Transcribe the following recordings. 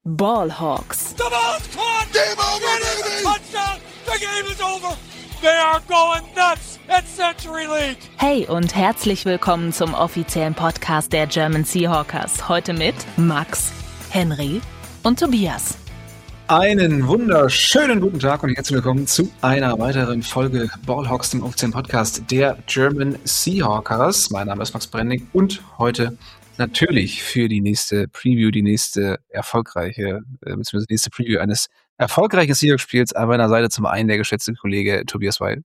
Ballhawks. The ball's caught! Game over, baby! Touchdown! The game is over! They are going nuts at Century League! Hey und herzlich willkommen zum offiziellen Podcast der German Seahawkers. Heute mit Max, Henry und Tobias. Einen wunderschönen guten Tag und herzlich willkommen zu einer weiteren Folge Ballhawks, dem offiziellen Podcast der German Seahawkers. Mein Name ist Max Brenning und heute natürlich für die nächste Preview, die nächste erfolgreiche, beziehungsweise die nächste Preview eines erfolgreichen Seahawks-Spiels an meiner Seite zum einen der geschätzte Kollege Tobias Weil,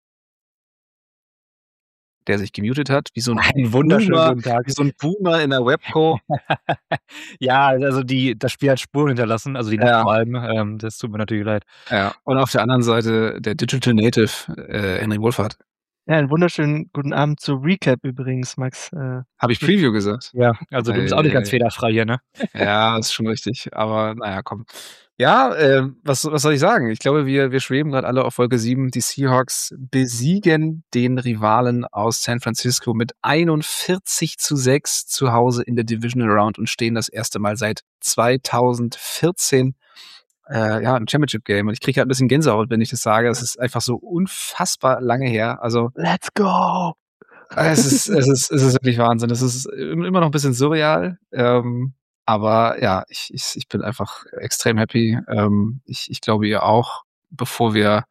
der sich gemutet hat, wie so ein wunderschönen guten Tag. Wie so ein Boomer in der Webco. Ja, also das Spiel hat Spuren hinterlassen, also die Nacht vor allem, das tut mir natürlich leid. Ja, und auf der anderen Seite der Digital Native, Henry Wohlfahrt. Ja, einen wunderschönen guten Abend zu Recap übrigens, Max. Habe ich Preview gesagt? Ja, also du bist auch nicht ganz fehlerfrei hier, ne? Ja, ist schon richtig, aber naja, komm. Ja, was soll ich sagen? Ich glaube, wir schweben gerade alle auf Wolke 7. Die Seahawks besiegen den Rivalen aus San Francisco mit 41-6 zu Hause in der Divisional Round und stehen das erste Mal seit 2014 ein Championship-Game. Und ich kriege halt ein bisschen Gänsehaut, wenn ich das sage. Es ist einfach so unfassbar lange her. Also Let's go! Es ist wirklich Wahnsinn. Es ist immer noch ein bisschen surreal. Aber ja, ich bin einfach extrem happy. Ich glaube, ihr auch, bevor wir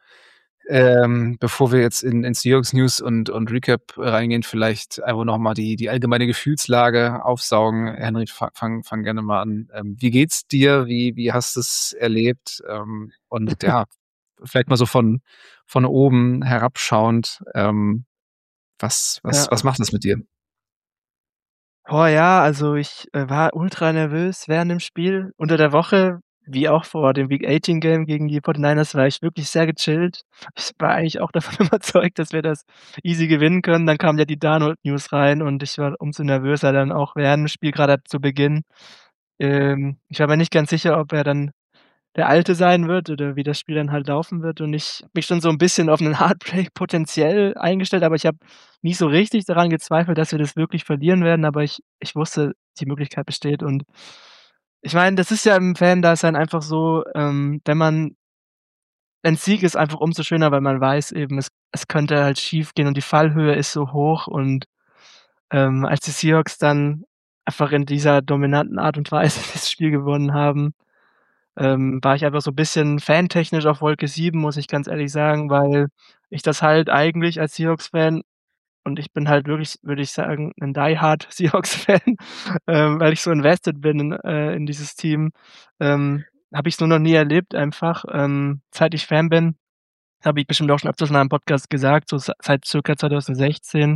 jetzt in Seahawks News und Recap reingehen, vielleicht einfach nochmal die allgemeine Gefühlslage aufsaugen. Henry, fang gerne mal an. Wie geht's dir? Wie hast du es erlebt? Und ja, vielleicht mal so von oben herabschauend. Was macht das mit dir? Oh ja, also ich war ultra nervös während dem Spiel. Unter der Woche, wie auch vor dem Week 18 Game gegen die 49ers, war ich wirklich sehr gechillt. Ich war eigentlich auch davon überzeugt, dass wir das easy gewinnen können. Dann kam ja die Darnold News rein und ich war umso nervöser dann auch während dem Spiel, gerade zu Beginn. Ich war mir nicht ganz sicher, ob er dann der Alte sein wird oder wie das Spiel dann halt laufen wird. Und ich habe mich schon so ein bisschen auf einen Heartbreak potenziell eingestellt, aber ich habe nie so richtig daran gezweifelt, dass wir das wirklich verlieren werden, aber ich wusste, die Möglichkeit besteht. Und ich meine, das ist ja im Fan-Dasein einfach so, ein Sieg ist einfach umso schöner, weil man weiß eben, es könnte halt schiefgehen und die Fallhöhe ist so hoch. Und als die Seahawks dann einfach in dieser dominanten Art und Weise das Spiel gewonnen haben, war ich einfach so 'n bisschen fantechnisch auf Wolke 7, muss ich ganz ehrlich sagen, weil ich das halt eigentlich als Seahawks-Fan, und ich bin halt wirklich, würde ich sagen, 'n die-hard Seahawks-Fan, weil ich so invested bin in dieses Team, habe ich's nur noch nie erlebt einfach. Seit ich Fan bin, habe ich bestimmt auch schon öfters mal im Podcast gesagt, so seit circa 2016.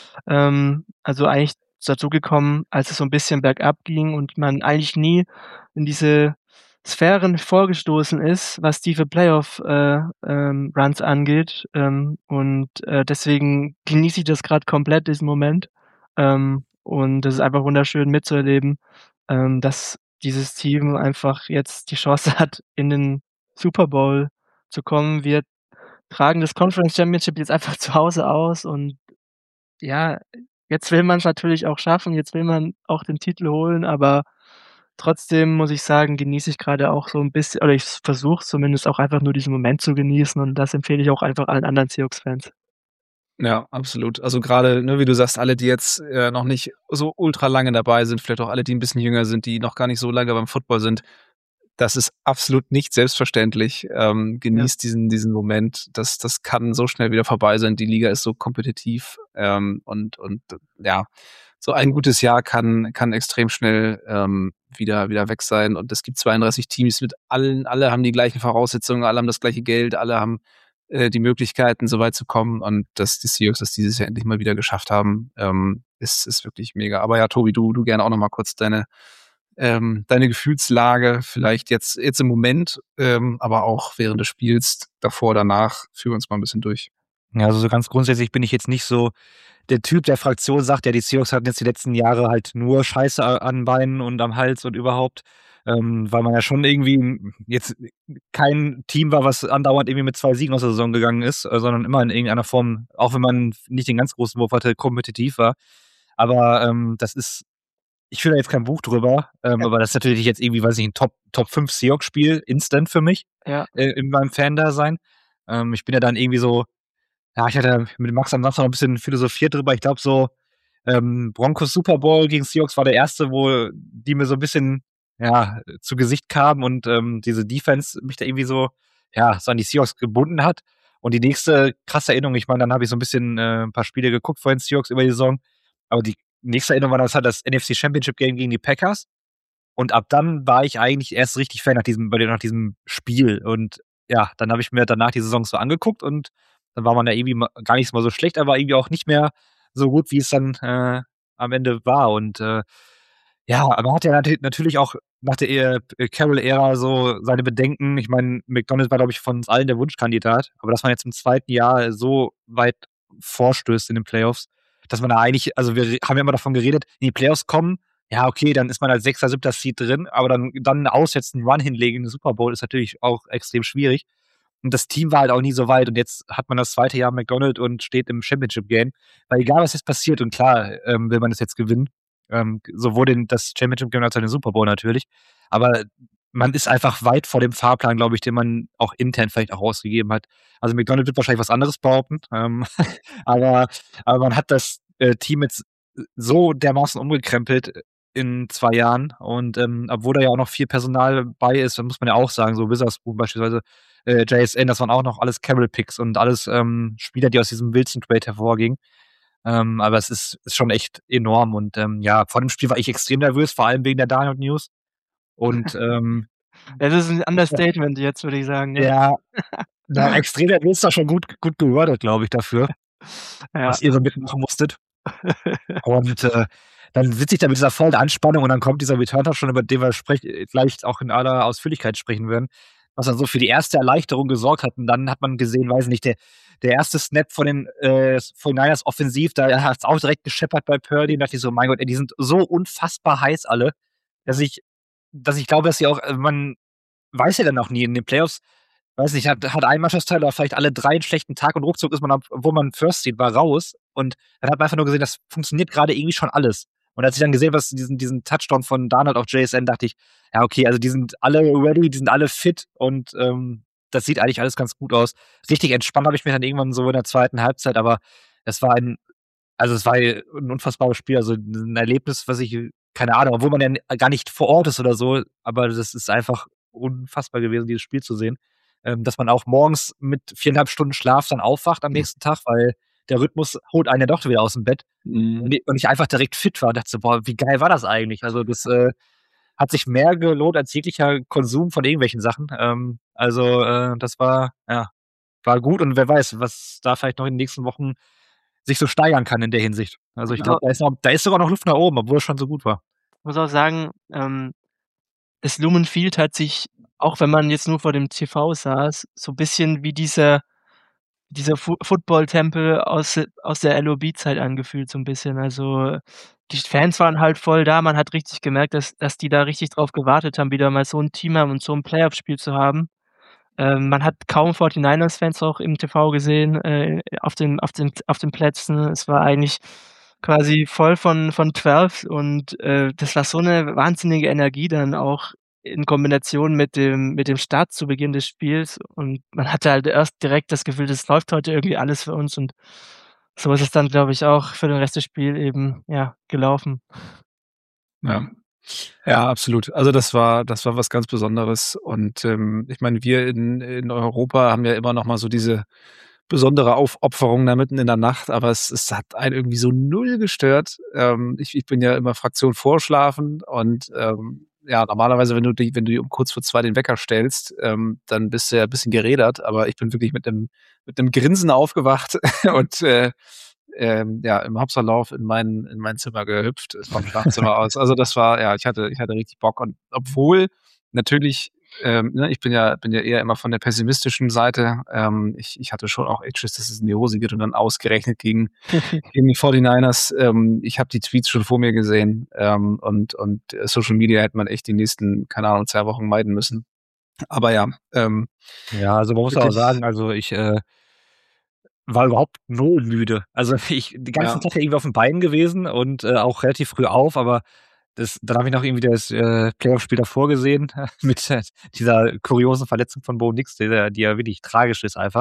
Also eigentlich dazugekommen, als es so 'n bisschen bergab ging und man eigentlich nie in diese Sphären vorgestoßen ist, was tiefe Playoff Runs angeht. Deswegen genieße ich das grad komplett, diesen Moment. Und das ist einfach wunderschön mitzuerleben, dass dieses Team einfach jetzt die Chance hat, in den Super Bowl zu kommen. Wir tragen das Conference Championship jetzt einfach zu Hause aus und ja, jetzt will man's natürlich auch schaffen, jetzt will man auch den Titel holen, aber trotzdem muss ich sagen, genieße ich grade auch so 'n bisschen, oder ich versuche zumindest auch einfach nur diesen Moment zu genießen, und das empfehle ich auch einfach allen anderen Seahawks-Fans. Ja, absolut. Also gerade, ne, wie du sagst, alle, die jetzt noch nicht so ultra lange dabei sind, vielleicht auch alle, die ein bisschen jünger sind, die noch gar nicht so lange beim Football sind, das ist absolut nicht selbstverständlich. Genießt diesen Moment. Das kann so schnell wieder vorbei sein. Die Liga ist so kompetitiv. Und ja, so ein gutes Jahr kann extrem schnell wieder weg sein. Und es gibt 32 Teams mit alle haben die gleichen Voraussetzungen, alle haben das gleiche Geld, alle haben die Möglichkeiten, so weit zu kommen. Und dass die Seahawks das dieses Jahr endlich mal wieder geschafft haben, ist wirklich mega. Aber ja, Tobi, du gerne auch noch mal kurz deine Gefühlslage, vielleicht jetzt im Moment, aber auch während des Spiels, davor, danach, führ uns mal ein bisschen durch. Ja, also so ganz grundsätzlich bin ich jetzt nicht so der Typ, der Fraktion sagt, ja, die Seahawks hatten jetzt die letzten Jahre halt nur Scheiße an Beinen und am Hals und überhaupt, weil man ja schon irgendwie jetzt kein Team war, was andauernd irgendwie mit 2 Siegen aus der Saison gegangen ist, sondern immer in irgendeiner Form, auch wenn man nicht den ganz großen Wurf hatte, kompetitiv war. Aber das ist ich führe da jetzt kein Buch drüber, aber das ist natürlich jetzt irgendwie, weiß ich, ein Top 5 Seahawks-Spiel, instant für mich, Ja. in meinem Fan-Dasein. Ich bin ja dann irgendwie so, ich hatte mit Max am Samstag noch ein bisschen philosophiert drüber. Ich glaube so, Broncos Super Bowl gegen Seahawks war der erste, wo die mir so ein bisschen, zu Gesicht kamen und diese Defense mich da irgendwie so an die Seahawks gebunden hat. Und die nächste krasse Erinnerung, ich meine, dann habe ich so ein bisschen ein paar Spiele geguckt vor den Seahawks über die Saison, aber die nächste Erinnerung war halt das NFC Championship Game gegen die Packers. Und ab dann war ich eigentlich erst richtig Fan nach diesem Spiel. Und dann habe ich mir danach die Saison so angeguckt und dann war man ja irgendwie gar nicht mal so schlecht, aber irgendwie auch nicht mehr so gut, wie es dann am Ende war. Und aber man hat ja natürlich auch nach der Carroll-Ära so seine Bedenken. Ich meine, McDonald war, glaube ich, von uns allen der Wunschkandidat, aber dass man jetzt im zweiten Jahr so weit vorstößt in den Playoffs, dass man da eigentlich, also wir haben ja immer davon geredet, in die Playoffs kommen, okay, dann ist man als 6., 7. Seed drin, aber dann aussetzen, einen Run hinlegen in den Super Bowl ist natürlich auch extrem schwierig. Und das Team war halt auch nie so weit und jetzt hat man das zweite Jahr McDonald und steht im Championship-Game. Weil egal, was jetzt passiert, und klar will man das jetzt gewinnen, sowohl das Championship-Game als auch den Super Bowl natürlich, aber man ist einfach weit vor dem Fahrplan, glaube ich, den man auch intern vielleicht auch ausgegeben hat. Also McDonald wird wahrscheinlich was anderes behaupten, aber man hat das Team jetzt so dermaßen umgekrempelt in 2 Jahren und obwohl da ja auch noch viel Personal bei ist, dann muss man ja auch sagen, so Witherspoon beispielsweise, JSN, das waren auch noch alles Carroll-Picks und alles Spieler, die aus diesem Wilson-Trade hervorgingen. Aber es ist schon echt enorm und vor dem Spiel war ich extrem nervös, vor allem wegen der Darnold News. Und Das ist ein Understatement jetzt, würde ich sagen. Ne? extrem nervös ist da schon gut gewordet, glaube ich, dafür, was ihr so mitmachen musstet. Und dann sitze ich da mit dieser vollen Anspannung und dann kommt dieser Return-Touchdown, über den wir vielleicht auch in aller Ausführlichkeit sprechen werden, was dann so für die erste Erleichterung gesorgt hat. Und dann hat man gesehen, weiß nicht, der erste Snap von den 49ers offensiv, da hat es auch direkt gescheppert bei Purdy. Und dachte ich so, mein Gott, die sind so unfassbar heiß alle, dass ich glaube, dass sie auch, man weiß ja dann auch nie in den Playoffs, weiß nicht, hat ein Mannschaftsteil oder vielleicht alle 3 einen schlechten Tag und ruckzuck ist man, wo man First Seed war, raus. Und dann hat man einfach nur gesehen, das funktioniert gerade irgendwie schon alles. Und als ich dann gesehen habe, diesen Touchdown von Darnold auf JSN, dachte ich, okay, also die sind alle ready, die sind alle fit und das sieht eigentlich alles ganz gut aus. Richtig entspannt habe ich mir dann irgendwann so in der zweiten Halbzeit, aber es war ein unfassbares Spiel, also ein Erlebnis, was ich, keine Ahnung, obwohl man ja gar nicht vor Ort ist oder so, aber das ist einfach unfassbar gewesen, dieses Spiel zu sehen. Dass man auch morgens mit 4,5 Stunden Schlaf dann aufwacht am nächsten Tag, weil der Rhythmus holt einen ja doch wieder aus dem Bett und ich einfach direkt fit war und dachte so, boah, wie geil war das eigentlich? Also das hat sich mehr gelohnt als jeglicher Konsum von irgendwelchen Sachen. Das war gut und wer weiß, was da vielleicht noch in den nächsten Wochen sich so steigern kann in der Hinsicht. Also ich glaube, da ist sogar noch Luft nach oben, obwohl es schon so gut war. Ich muss auch sagen, das Lumen Field hat sich, auch wenn man jetzt nur vor dem TV saß, so ein bisschen wie dieser Football-Tempel aus der LOB-Zeit angefühlt, so ein bisschen. Also, die Fans waren halt voll da. Man hat richtig gemerkt, dass die da richtig drauf gewartet haben, wieder mal so ein Team haben und so ein Playoff-Spiel zu haben. Man hat kaum 49ers-Fans auch im TV gesehen, auf den Plätzen. Es war eigentlich quasi voll von 12 und das war so eine wahnsinnige Energie dann auch in Kombination mit dem Start zu Beginn des Spiels und man hatte halt erst direkt das Gefühl, das läuft heute irgendwie alles für uns und so ist es dann, glaube ich, auch für den Rest des Spiels eben, gelaufen. Ja, absolut. Also das war was ganz Besonderes und ich meine, wir in Europa haben ja immer noch mal so diese besondere Aufopferung da mitten in der Nacht, aber es hat einen irgendwie so null gestört. Ich bin ja immer Fraktion Vorschlafen und normalerweise, wenn du um kurz vor 2 den Wecker stellst, dann bist du ja ein bisschen gerädert, aber ich bin wirklich mit einem Grinsen aufgewacht und im Hopserlauf in mein Zimmer gehüpft, vom Schlafzimmer aus. Also das war, ich hatte richtig Bock und obwohl natürlich ich bin ja eher immer von der pessimistischen Seite. Ich hatte schon auch echt Schiss, dass es in die Hose geht und dann ausgerechnet gegen die 49ers. Ich habe die Tweets schon vor mir gesehen und Social Media hätte man echt die nächsten, keine Ahnung, 2 Wochen meiden müssen. Aber also man muss auch sagen, also ich war überhaupt null müde. Also ich den ganzen Tag irgendwie auf den Beinen gewesen und auch relativ früh auf, aber dann habe ich noch irgendwie das Playoff-Spiel davor gesehen mit dieser kuriosen Verletzung von Bo Nix, die ja wirklich tragisch ist einfach.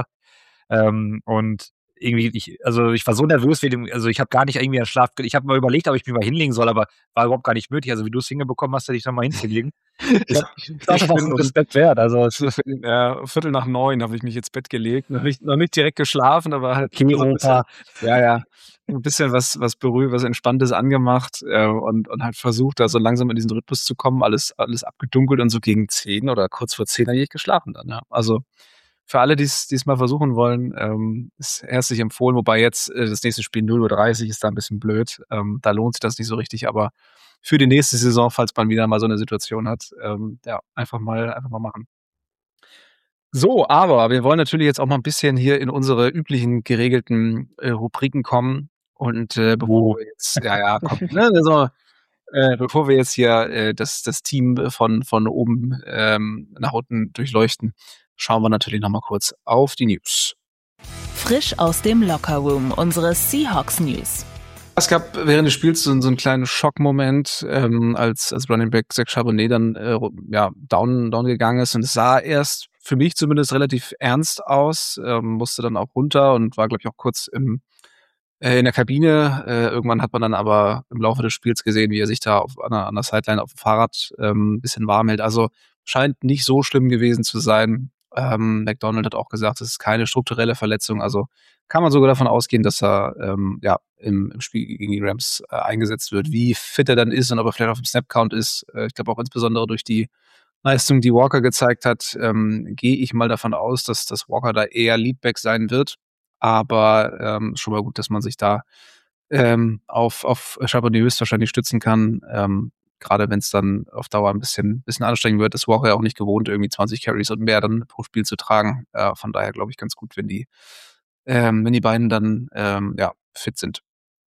Und irgendwie, ich war so nervös, also ich habe gar nicht irgendwie einen Schlaf, ich habe mal überlegt, ob ich mich mal hinlegen soll, aber war überhaupt gar nicht nötig. Also wie du es hingebekommen hast, hätte ich da mal hinzulegen. Ich Das ist auch ein Respekt wert. Also Viertel nach 9 habe ich mich ins Bett gelegt. Noch nicht direkt geschlafen, aber halt okay, so ein bisschen, Opa. ja, ein bisschen was berührt, was Entspanntes angemacht und halt versucht, da so langsam in diesen Rhythmus zu kommen. Alles abgedunkelt und so gegen 10 oder kurz vor 10 habe ich geschlafen dann, ja. Also für alle, die es mal versuchen wollen, ist herzlich empfohlen. Wobei jetzt das nächste Spiel 0:30 Uhr ist da ein bisschen blöd. Da lohnt sich das nicht so richtig, aber für die nächste Saison, falls man wieder mal so eine Situation hat, ja, einfach mal machen. So, aber wir wollen natürlich jetzt auch mal ein bisschen hier in unsere üblichen geregelten Rubriken kommen. Und bevor wir jetzt, komm, ne, also, bevor wir jetzt hier das Team von oben nach unten durchleuchten, schauen wir natürlich noch mal kurz auf die News. Frisch aus dem Lockerroom, unsere Seahawks News. Es gab während des Spiels so einen kleinen Schockmoment, als Running Back Zach Charbonnet dann down gegangen ist. Und es sah erst für mich zumindest relativ ernst aus, musste dann auch runter und war, glaube ich, auch kurz in der Kabine. Irgendwann hat man dann aber im Laufe des Spiels gesehen, wie er sich da an der Sideline auf dem Fahrrad ein bisschen warm hält. Also scheint nicht so schlimm gewesen zu sein. McDonald hat auch gesagt, es ist keine strukturelle Verletzung. Also kann man sogar davon ausgehen, dass er im Spiel gegen die Rams eingesetzt wird. Wie fit er dann ist und ob er vielleicht auf dem Snap-Count ist, ich glaube auch insbesondere durch die Leistung, die Walker gezeigt hat, gehe ich mal davon aus, dass Walker da eher Leadback sein wird. Aber schon mal gut, dass man sich da auf Charbonnet höchstwahrscheinlich stützen kann. Gerade wenn es dann auf Dauer ein bisschen anstrengend wird, ist Walker ja auch nicht gewohnt, irgendwie 20 Carries und mehr dann pro Spiel zu tragen. Von daher glaube ich ganz gut, wenn die beiden dann fit sind.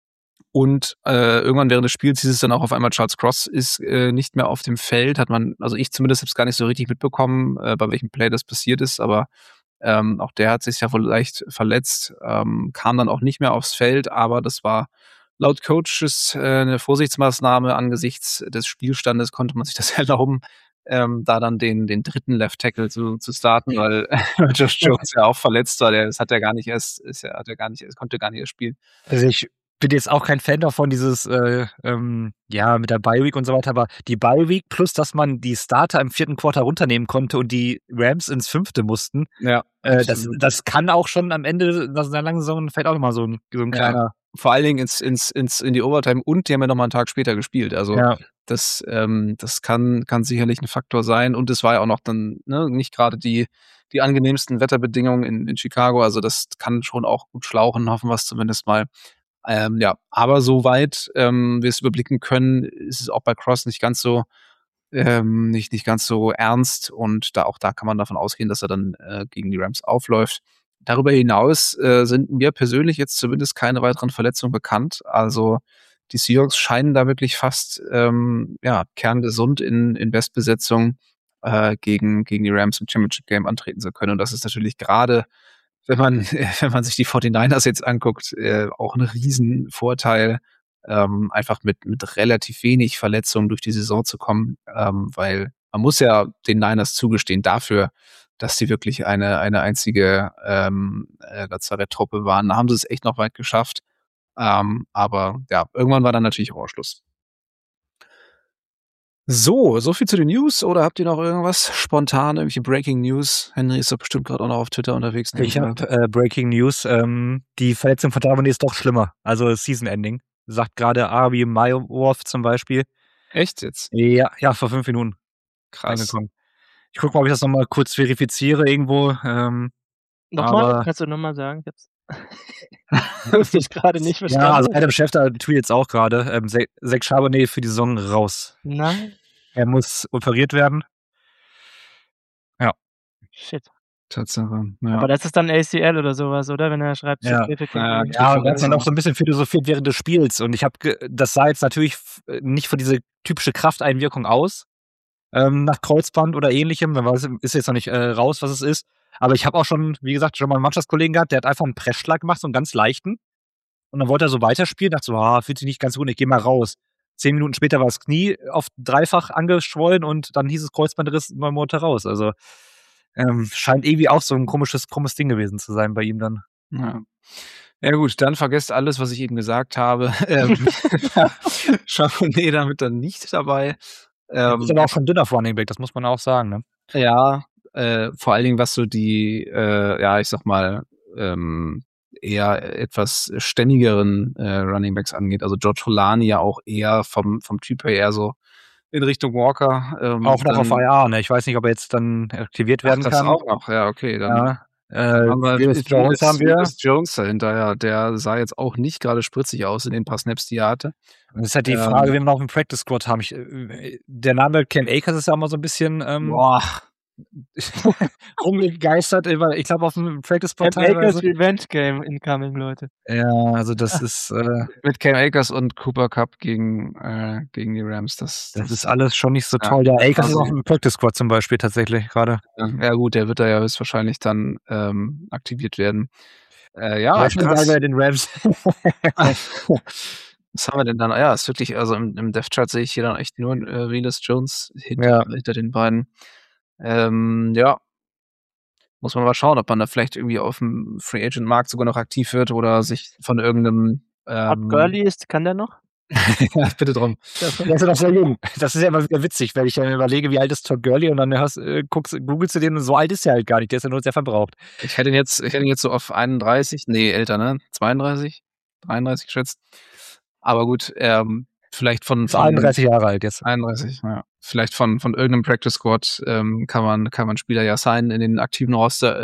Und irgendwann während des Spiels hieß es dann auch auf einmal, Charles Cross ist nicht mehr auf dem Feld. Also ich zumindest habe es gar nicht so richtig mitbekommen, bei welchem Play das passiert ist, aber auch der hat sich ja wohl leicht verletzt, kam dann auch nicht mehr aufs Feld, aber das war laut Coaches eine Vorsichtsmaßnahme angesichts des Spielstandes, konnte man sich das erlauben, da dann den dritten Left Tackle zu starten, weil Josh Jones ja auch verletzt war. Konnte gar nicht erst spielen. Also ich bin jetzt auch kein Fan davon, dieses mit der Bye-Week und so weiter, aber die Bye-Week plus, dass man die Starter im 4. Quarter runternehmen konnte und die Rams ins 5. mussten, das kann auch schon am Ende einer langen Saison vielleicht auch nochmal so ein kleiner... Vor allen Dingen in die Overtime, und die haben ja nochmal einen Tag später gespielt. Also das kann sicherlich ein Faktor sein. Und es war ja auch noch dann nicht gerade die angenehmsten Wetterbedingungen in Chicago. Also das kann schon auch gut schlauchen, hoffen wir es zumindest mal. Aber soweit wir es überblicken können, ist es auch bei Cross nicht ganz so nicht ganz so ernst, und da kann man davon ausgehen, dass er dann gegen die Rams aufläuft. Darüber hinaus sind mir persönlich jetzt zumindest keine weiteren Verletzungen bekannt. Also die Seahawks scheinen da wirklich fast kerngesund in Bestbesetzung gegen die Rams im Championship Game antreten zu können. Und das ist natürlich gerade, wenn man sich die 49ers jetzt anguckt, auch ein Riesenvorteil, einfach mit relativ wenig Verletzungen durch die Saison zu kommen, weil man muss ja den Niners zugestehen dafür, dass sie wirklich eine einzige Lazaretttruppe waren. Da haben sie es echt noch weit geschafft. Aber ja, irgendwann war dann natürlich auch Schluss. So viel zu den News. Oder habt ihr noch irgendwas spontan, irgendwelche Breaking News? Henry ist doch bestimmt gerade auch noch auf Twitter unterwegs. Ich habe Breaking News. Die Verletzung von Charbonnet ist doch schlimmer. Also Season Ending. Sagt gerade Arby Meyerworth zum Beispiel. Echt jetzt? Ja, vor 5 Minuten. Krass. Angekommen. Ich gucke mal, ob ich das nochmal kurz verifiziere irgendwo. Nochmal? Kannst du nochmal sagen? Das ist gerade nicht verstanden. Ja, also Adam Schefter tweetet jetzt auch gerade. Zach Charbonnet für die Saison raus. Nein. Er muss operiert werden. Ja. Shit. Tatsache. Ja. Aber das ist dann ACL oder sowas, oder? Wenn er schreibt, ja, und er hat dann auch so ein bisschen philosophiert während des Spiels. Und das sah jetzt natürlich nicht für diese typische Krafteinwirkung aus. Nach Kreuzband oder ähnlichem. Ist jetzt noch nicht raus, was es ist. Aber ich habe auch schon, wie gesagt, schon mal einen Mannschaftskollegen gehabt, der hat einfach einen Pressschlag gemacht, so einen ganz leichten. Und dann wollte er so weiterspielen, dachte so, fühlt sich nicht ganz gut, ich gehe mal raus. 10 Minuten später war das Knie auf dreifach angeschwollen und dann hieß es Kreuzbandriss 9 Monate raus. Also scheint irgendwie auch so ein krummes Ding gewesen zu sein bei ihm dann. Ja. Ja gut, dann vergesst alles, was ich eben gesagt habe. Charbonnet damit dann nicht dabei. Ist aber auch schon dünner Running Back, das muss man auch sagen, ne? Ja, vor allen Dingen, was so die, ich sag mal, eher etwas ständigeren Running Backs angeht. Also George Holani ja auch eher vom Typ her eher so in Richtung Walker. Auch noch auf IR, ne? Ich weiß nicht, ob er jetzt dann aktiviert werden das kann. auch noch, ja, okay. Dann haben wir Willis Jones haben wir. Willis Jones dahinter, ja. Der sah jetzt auch nicht gerade spritzig aus in den paar Snaps, die er hatte. Das ist halt die Frage, wen wir noch im Practice Squad haben. Der Name Cam Akers ist ja immer so ein bisschen rumgegeistert. Ich glaube, auf dem Practice Squad Cam Akers Revenge Game incoming, Leute. Ja, also das ist mit Cam Akers und Cooper Kupp gegen die Rams. Das ist alles schon nicht so toll. Der Akers ist auch im Practice Squad zum Beispiel tatsächlich gerade. Ja gut, der wird da ja höchstwahrscheinlich dann aktiviert werden. Schon bei den Rams. Was haben wir denn dann? Ja, ist wirklich, also im Depth-Chart sehe ich hier dann echt nur Willis Jones hinter den beiden. Muss man mal schauen, ob man da vielleicht irgendwie auf dem Free Agent Markt sogar noch aktiv wird oder sich von irgendeinem Gurley kann der noch? Ja, bitte drum. Das ist doch sehr jung. Das ist ja immer wieder witzig, wenn ich dann überlege, wie alt ist Todd Gurley und dann googelst du den und so alt ist er halt gar nicht, der ist ja nur sehr verbraucht. Ich hätte ihn jetzt so auf 31, nee, älter, ne? 32, 33 geschätzt. Aber gut, vielleicht von 31 Jahre alt jetzt. 31, ja. Vielleicht von irgendeinem Practice Squad kann man Spieler ja signen in den aktiven Roster.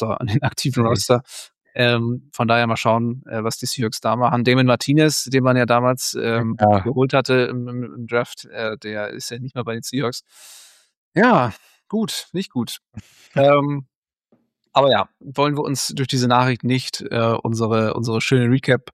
Von daher mal schauen, was die Seahawks da machen. Damon Martinez, den man ja damals geholt hatte im Draft, der ist ja nicht mehr bei den Seahawks. Ja, gut, nicht gut. Aber ja, wollen wir uns durch diese Nachricht nicht unsere schöne Recap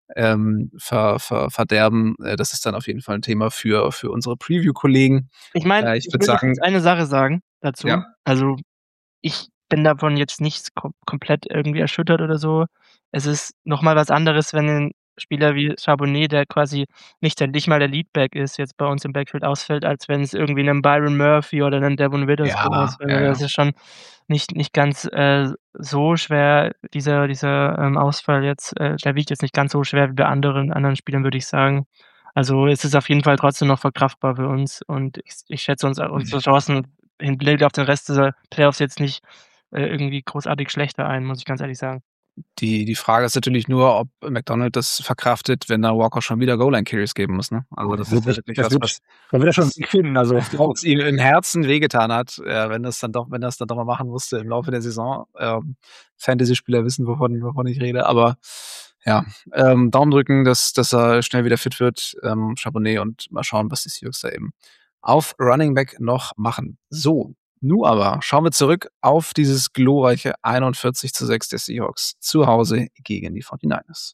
verderben. Das ist dann auf jeden Fall ein Thema für unsere Preview-Kollegen. Ich meine, ich würde sagen, eine Sache sagen dazu. Ja. Also ich bin davon jetzt nicht komplett irgendwie erschüttert oder so. Es ist nochmal was anderes, wenn ein Spieler wie Charbonnet, der quasi nicht mal der Leadback ist, jetzt bei uns im Backfield ausfällt, als wenn es irgendwie einen Byron Murphy oder einen Devon Witherspoon ausfällt. Ja. Das ist schon nicht ganz so schwer, dieser Ausfall jetzt. Der wiegt jetzt nicht ganz so schwer wie bei anderen Spielern, würde ich sagen. Also es ist auf jeden Fall trotzdem noch verkraftbar für uns und ich schätze unsere Chancen im Blick auf den Rest dieser Playoffs jetzt nicht irgendwie großartig schlechter ein, muss ich ganz ehrlich sagen. Die Frage ist natürlich nur, ob McDonald das verkraftet, wenn da Walker schon wieder Goal-Line-Carries geben muss. Ne? Also das ist wirklich was wird er schon finden. Also was ihm im Herzen wehgetan hat, wenn das dann doch mal machen musste im Laufe der Saison. Fantasy-Spieler wissen, wovon ich rede. Aber ja, Daumen drücken, dass er schnell wieder fit wird, Charbonnet, und mal schauen, was die Seahawks da eben auf Running Back noch machen. So. Nun aber schauen wir zurück auf dieses glorreiche 41-6 der Seahawks zu Hause gegen die 49ers.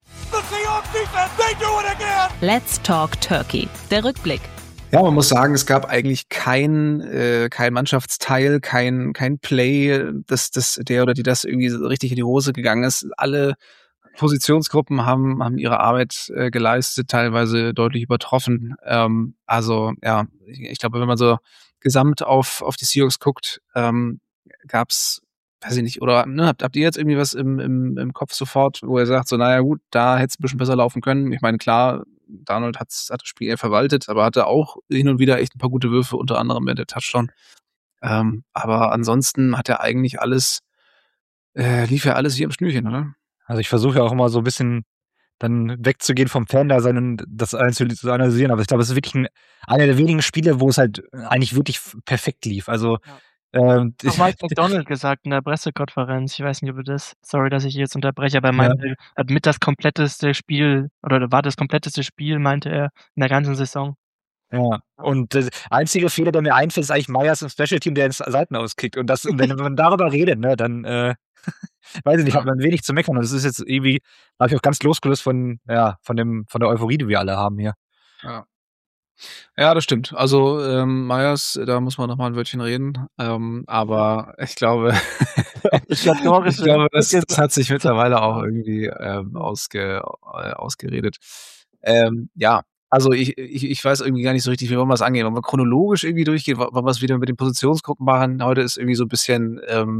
Let's talk Turkey. Der Rückblick. Ja, man muss sagen, es gab eigentlich kein Mannschaftsteil, kein Play, das irgendwie so richtig in die Hose gegangen ist. Alle Positionsgruppen haben ihre Arbeit geleistet, teilweise deutlich übertroffen. Ich glaube, wenn man so gesamt auf die Seahawks guckt, gab's, weiß ich nicht, oder habt ihr jetzt irgendwie was im Kopf sofort, wo ihr sagt, so, naja gut, da hätte es ein bisschen besser laufen können. Ich meine, klar, Darnold hat das Spiel eher verwaltet, aber hatte auch hin und wieder echt ein paar gute Würfe, unter anderem mit der Touchdown. Aber ansonsten hat er eigentlich lief ja alles wie am Schnürchen, oder? Also ich versuche ja auch immer so ein bisschen dann wegzugehen vom Fan da, das zu analysieren. Aber ich glaube, es ist wirklich einer der wenigen Spiele, wo es halt eigentlich wirklich perfekt lief. Also auch Mike McDonald gesagt in der Pressekonferenz, ich weiß nicht, ob du das, sorry, dass ich jetzt unterbreche, aber er meinte, hat mit das kompletteste Spiel, oder war das kompletteste Spiel, meinte er, in der ganzen Saison. Ja, und der einzige Fehler, der mir einfällt, ist eigentlich Myers im Special Team, der ins Seiten auskickt. Und wenn man darüber redet, ne, dann weiß ich nicht, hat man wenig zu meckern. Und das ist jetzt irgendwie, habe ich auch ganz losgelöst von der Euphorie, die wir alle haben hier. Ja, das stimmt. Also Myers, da muss man noch mal ein Wörtchen reden. Aber ich glaube, das hat sich mittlerweile auch irgendwie ausgeredet. Also ich weiß irgendwie gar nicht so richtig, wie wollen wir es angehen. Wollen wir chronologisch irgendwie durchgehen? Wollen wir es wieder mit den Positionsgruppen machen? Heute ist irgendwie so ein bisschen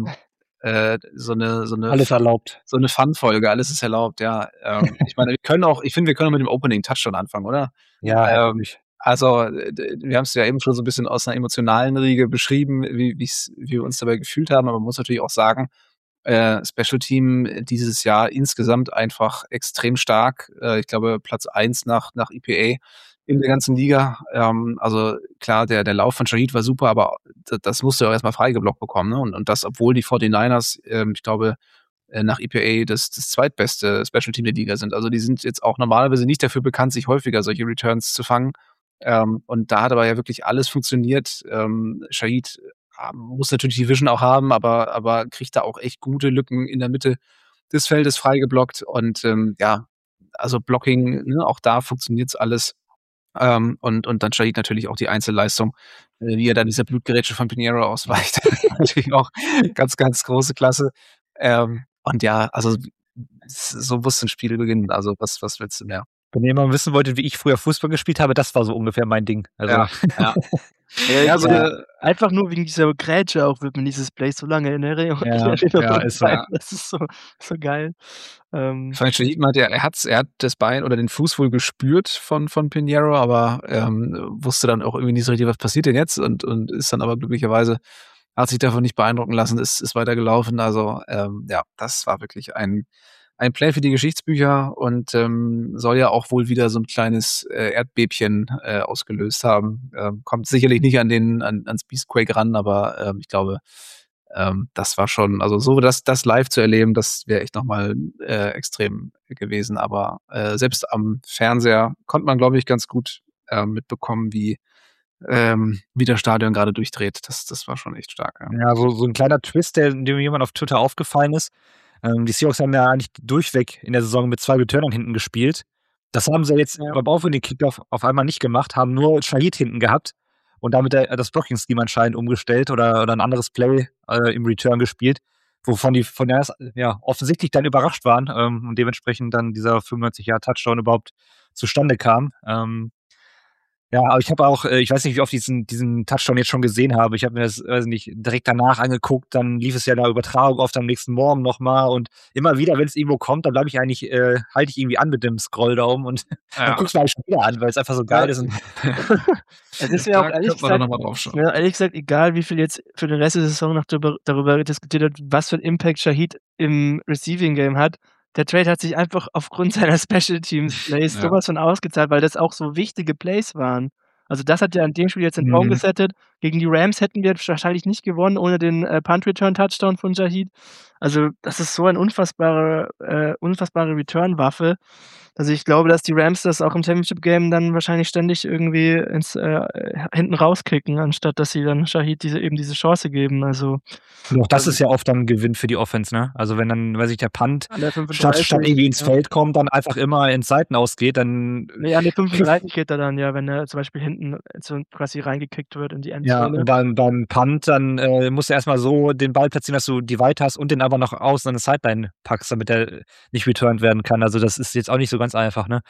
so eine Alles erlaubt. so eine Fun-Folge, alles ist erlaubt, ja. Ich meine, ich finde, wir können auch mit dem Opening-Touchdown anfangen, oder? Ja, Ähm, natürlich. also, wir haben es ja eben schon so ein bisschen aus einer emotionalen Riege beschrieben, wie wir uns dabei gefühlt haben, aber man muss natürlich auch sagen, Special Team dieses Jahr insgesamt einfach extrem stark. Ich glaube, Platz 1 nach EPA in der ganzen Liga. Also klar, der Lauf von Shaheed war super, aber das musste er auch erstmal freigeblockt bekommen. Ne? Und das, obwohl die 49ers, ich glaube, nach EPA das zweitbeste Special Team der Liga sind. Also die sind jetzt auch normalerweise nicht dafür bekannt, sich häufiger solche Returns zu fangen. Und da hat aber ja wirklich alles funktioniert. Shaheed muss natürlich die Vision auch haben, aber kriegt da auch echt gute Lücken in der Mitte des Feldes freigeblockt. Und ja, also Blocking, ne, auch da funktioniert's alles. Und dann Shaheed natürlich auch die Einzelleistung, wie er dann dieser Blutgerätsche von Pinheiro ausweicht. Natürlich auch ganz, ganz große Klasse. Und ja, also so muss ein Spiel beginnen. Also was willst du mehr? Wenn ihr mal wissen wolltet, wie ich früher Fußball gespielt habe, das war so ungefähr mein Ding. Also, Ja, ja. Ja, Also, einfach nur wegen dieser Grätsche auch wird mir dieses Play so lange in Erinnerung ja, ist so. bleiben. Das ist so geil. Frank Shaheed meinte, er hat das Bein oder den Fuß wohl gespürt von Pinheiro, aber wusste dann auch irgendwie nicht so richtig, was passiert denn jetzt und ist dann aber glücklicherweise, hat sich davon nicht beeindrucken lassen, ist weitergelaufen. Also ja, das war wirklich ein Play für die Geschichtsbücher und soll ja auch wohl wieder so ein kleines Erdbebchen ausgelöst haben. Kommt sicherlich nicht ans Beastquake ran, aber ich glaube, das war schon, also so das live zu erleben, das wäre echt nochmal extrem gewesen. Aber selbst am Fernseher konnte man, glaube ich, ganz gut mitbekommen, wie das Stadion gerade durchdreht. Das war schon echt stark. Ja. Ja, so ein kleiner Twist, dem jemand auf Twitter aufgefallen ist. Die Seahawks haben ja eigentlich durchweg in der Saison mit 2 Returnern hinten gespielt. Das haben sie jetzt beim Opening Kickoff auf einmal nicht gemacht, haben nur Shaheed hinten gehabt und damit das Blocking-Scheme anscheinend umgestellt oder ein anderes Play im Return gespielt, wovon die ja offensichtlich dann überrascht waren und dementsprechend dann dieser 95-Yard-Touchdown überhaupt zustande kam. Ja, aber ich habe auch, ich weiß nicht, wie oft ich diesen Touchdown jetzt schon gesehen habe. Ich habe mir das, weiß nicht, direkt danach angeguckt, dann lief es ja in der Übertragung oft am nächsten Morgen nochmal und immer wieder, wenn es irgendwo kommt, dann bleibe ich eigentlich, halte ich irgendwie an mit dem Scrolldaumen und dann guckst du halt schon wieder an, weil es einfach so geil ist. Und es ist ja auch ehrlich gesagt, egal wie viel jetzt für den Rest der Saison noch darüber diskutiert wird, was für einen Impact Shaheed im Receiving Game hat. Der Trade hat sich einfach aufgrund seiner Special Teams Plays sowas von ausgezahlt, weil das auch so wichtige Plays waren. Also das hat ja an dem Spiel jetzt den Ton gesettet. Gegen die Rams hätten wir wahrscheinlich nicht gewonnen ohne den Punt-Return-Touchdown von Shaheed. Also das ist so eine unfassbare Return-Waffe. Also ich glaube, dass die Rams das auch im Championship-Game dann wahrscheinlich ständig irgendwie hinten rauskicken, anstatt dass sie dann Shaheed diese Chance geben. Also auch das ist ja oft dann ein Gewinn für die Offense, ne? Also wenn dann, weiß ich, der Punt statt irgendwie ins Feld kommt, dann einfach immer ins Seiten ausgeht, dann... Nee, an die 35 geht er dann, ja, wenn er zum Beispiel hinten so quasi reingekickt wird in die Endzone. Ja, und dann beim Punt, dann musst du erstmal so den Ball platzieren, dass du die Weite hast und den aber noch außen an eine Sideline packst, damit der nicht returned werden kann. Also das ist jetzt auch nicht so ganz einfach, ne?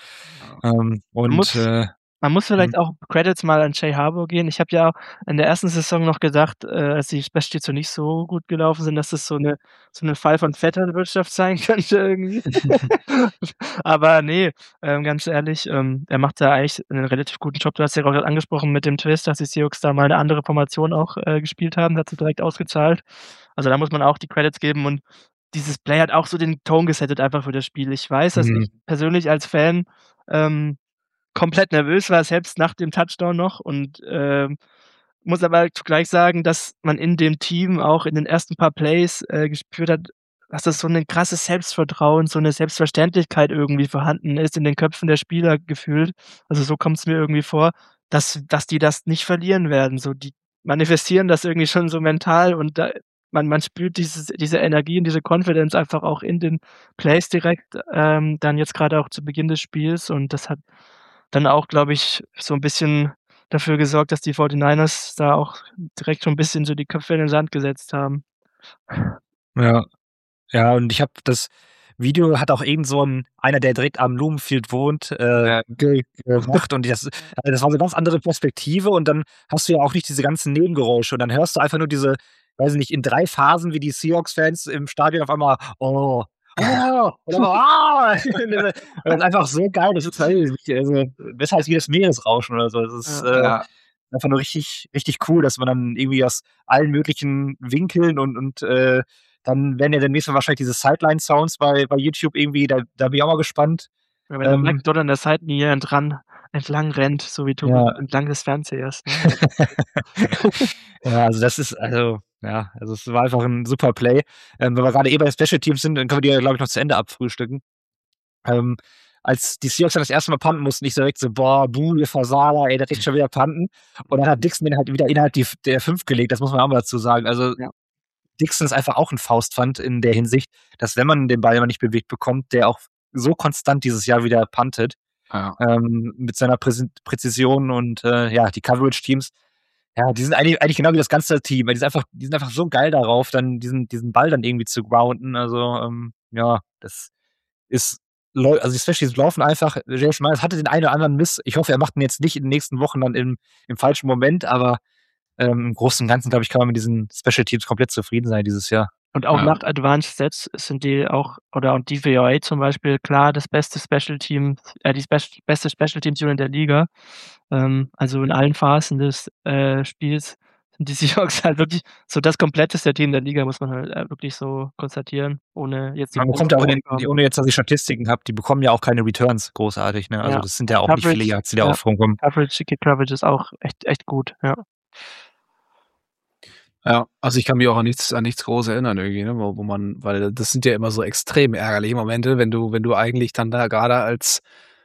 Man muss vielleicht auch Credits mal an Jay Harbaugh gehen. Ich habe ja in der ersten Saison noch gedacht, als die Special so nicht so gut gelaufen sind, dass das so eine Fall von Vetternwirtschaft sein könnte irgendwie. Aber nee, ganz ehrlich, er macht da eigentlich einen relativ guten Job. Du hast ja gerade angesprochen mit dem Twist, dass die Seahawks da mal eine andere Formation auch gespielt haben. Das hat sie direkt ausgezahlt. Also da muss man auch die Credits geben und dieses Play hat auch so den Ton gesettet einfach für das Spiel. Ich weiß, dass ich persönlich als Fan komplett nervös war, selbst nach dem Touchdown noch und muss aber zugleich sagen, dass man in dem Team auch in den ersten paar Plays gespürt hat, dass das so ein krasses Selbstvertrauen, so eine Selbstverständlichkeit irgendwie vorhanden ist in den Köpfen der Spieler gefühlt. Also so kommt es mir irgendwie vor, dass die das nicht verlieren werden. So, die manifestieren das irgendwie schon so mental und man spürt diese Energie und diese Confidence einfach auch in den Plays direkt, dann jetzt gerade auch zu Beginn des Spiels und das hat dann auch, glaube ich, so ein bisschen dafür gesorgt, dass die 49ers da auch direkt schon ein bisschen so die Köpfe in den Sand gesetzt haben. Ja. Ja, und ich habe das Video hat auch einer, der direkt am Lumenfield wohnt, gemacht und das war so eine ganz andere Perspektive und dann hast du ja auch nicht diese ganzen Nebengeräusche und dann hörst du einfach nur diese, weiß ich nicht, in 3 Phasen, wie die Seahawks-Fans im Stadion auf einmal „Oh, oh“ oder und das ist einfach so geil, das ist also besser als jedes Meeresrauschen oder so. Das ist, Ja. einfach nur richtig richtig cool, dass man dann irgendwie aus allen möglichen Winkeln und dann werden ja demnächst wahrscheinlich diese Sideline-Sounds bei YouTube irgendwie, da bin ich auch mal gespannt. Ja, wenn der Mike dort an der Seitenlinie entlang rennt, so wie Tobi Ja. entlang des Fernsehers, ne? Ja, also es war einfach 'n super Play. Wenn wir grade bei Special Teams sind, dann können wir die ja, glaube ich, noch zu Ende abfrühstücken. Ähm, Als die Seahawks dann das erste Mal punten mussten, ich direkt so: „Boah, buh, ihr Versager, ey, der kriegt schon wieder punten.“ Und dann hat Dixon den halt wieder innerhalb der 5 gelegt, das muss man auch mal dazu sagen. Also, Ja. Dixon ist einfach auch 'n Faustpfand in der Hinsicht, dass wenn man den Ball mal nicht bewegt bekommt, der auch so konstant dieses Jahr wieder puntet, Ja. mit seiner Präzision und, die Coverage-Teams, ja, die sind eigentlich genau wie das ganze Team. Die sind einfach so geil darauf, dann diesen Ball dann irgendwie zu grounden. Also, das ist also die Special Teams laufen einfach. James Myers hatte den einen oder anderen Miss. Ich hoffe, er macht ihn jetzt nicht in den nächsten Wochen dann im falschen Moment, aber, im Großen und Ganzen, glaube ich, kann man mit diesen Special Teams komplett zufrieden sein dieses Jahr. Und auch Ja. nach Advanced Stats sind die auch und DVOA zum Beispiel klar das beste Special Team beste Special Teams Unit der Liga. Also in allen Phasen des, Spiels sind die Seahawks halt wirklich so das kompletteste Team der Liga, muss man halt, wirklich so konstatieren, ohne jetzt die Man bekommt ja auch ohne jetzt, dass ich Statistiken habe, die bekommen ja auch keine Returns großartig, ne? Also, Ja. das sind ja auch nicht viele Yards, die da rumkommen. Kick Coverage ist auch echt gut, ja. Ja, also ich kann mich auch an nichts groß erinnern irgendwie, ne, weil das sind ja immer so extrem ärgerliche Momente, wenn du eigentlich dann da gerade als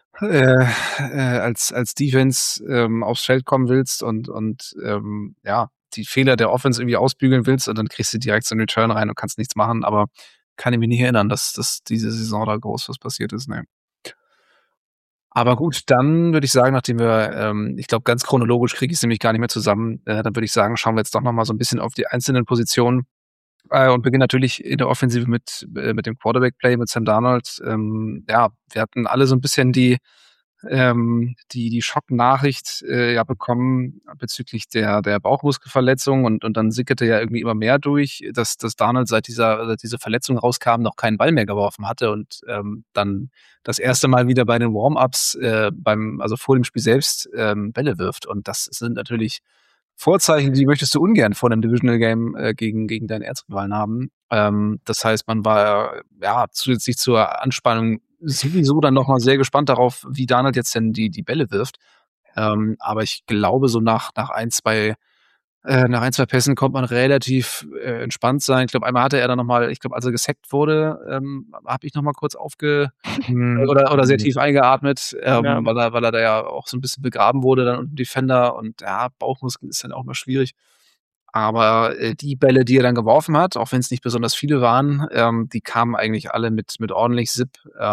Defense aufs Feld kommen willst und die Fehler der Offense irgendwie ausbügeln willst und dann kriegst du direkt so einen Return rein und kannst nichts machen, aber kann ich mich nicht erinnern, dass diese Saison da groß was passiert ist, ne. Aber gut, dann würde ich sagen, nachdem wir, ich glaube, ganz chronologisch kriege ich's nämlich gar nicht mehr zusammen, dann würde ich sagen, schauen wir jetzt doch noch mal so ein bisschen auf die einzelnen Positionen, und beginnen natürlich in der Offensive mit dem Quarterback-Play mit Sam Darnold. Wir hatten alle so ein bisschen die Schocknachricht, bekommen bezüglich der Bauchmuskelverletzung und dann sickerte ja irgendwie immer mehr durch, dass Darnold seit diese Verletzung rauskam, noch keinen Ball mehr geworfen hatte und, dann das erste Mal wieder bei den Warm-ups, vor dem Spiel selbst, Bälle wirft. Und das sind natürlich Vorzeichen, die möchtest du ungern vor einem Divisional Game, gegen deinen Erzrivalen haben. Das heißt, man war, zusätzlich zur Anspannung sowieso dann noch mal sehr gespannt darauf, wie Darnold jetzt denn die Bälle wirft. Aber ich glaube, so nach ein, 2 Pässen konnte man relativ, entspannt sein. Ich glaube, einmal hatte er dann noch mal als er gesackt wurde, habe ich noch mal kurz oder sehr tief eingeatmet, Ja. weil er da ja auch so ein bisschen begraben wurde dann unter dem Defender und ja, Bauchmuskeln ist dann auch mal schwierig. Aber, die Bälle, die er dann geworfen hat, auch wenn es nicht besonders viele waren, die kamen eigentlich alle mit ordentlich Zip,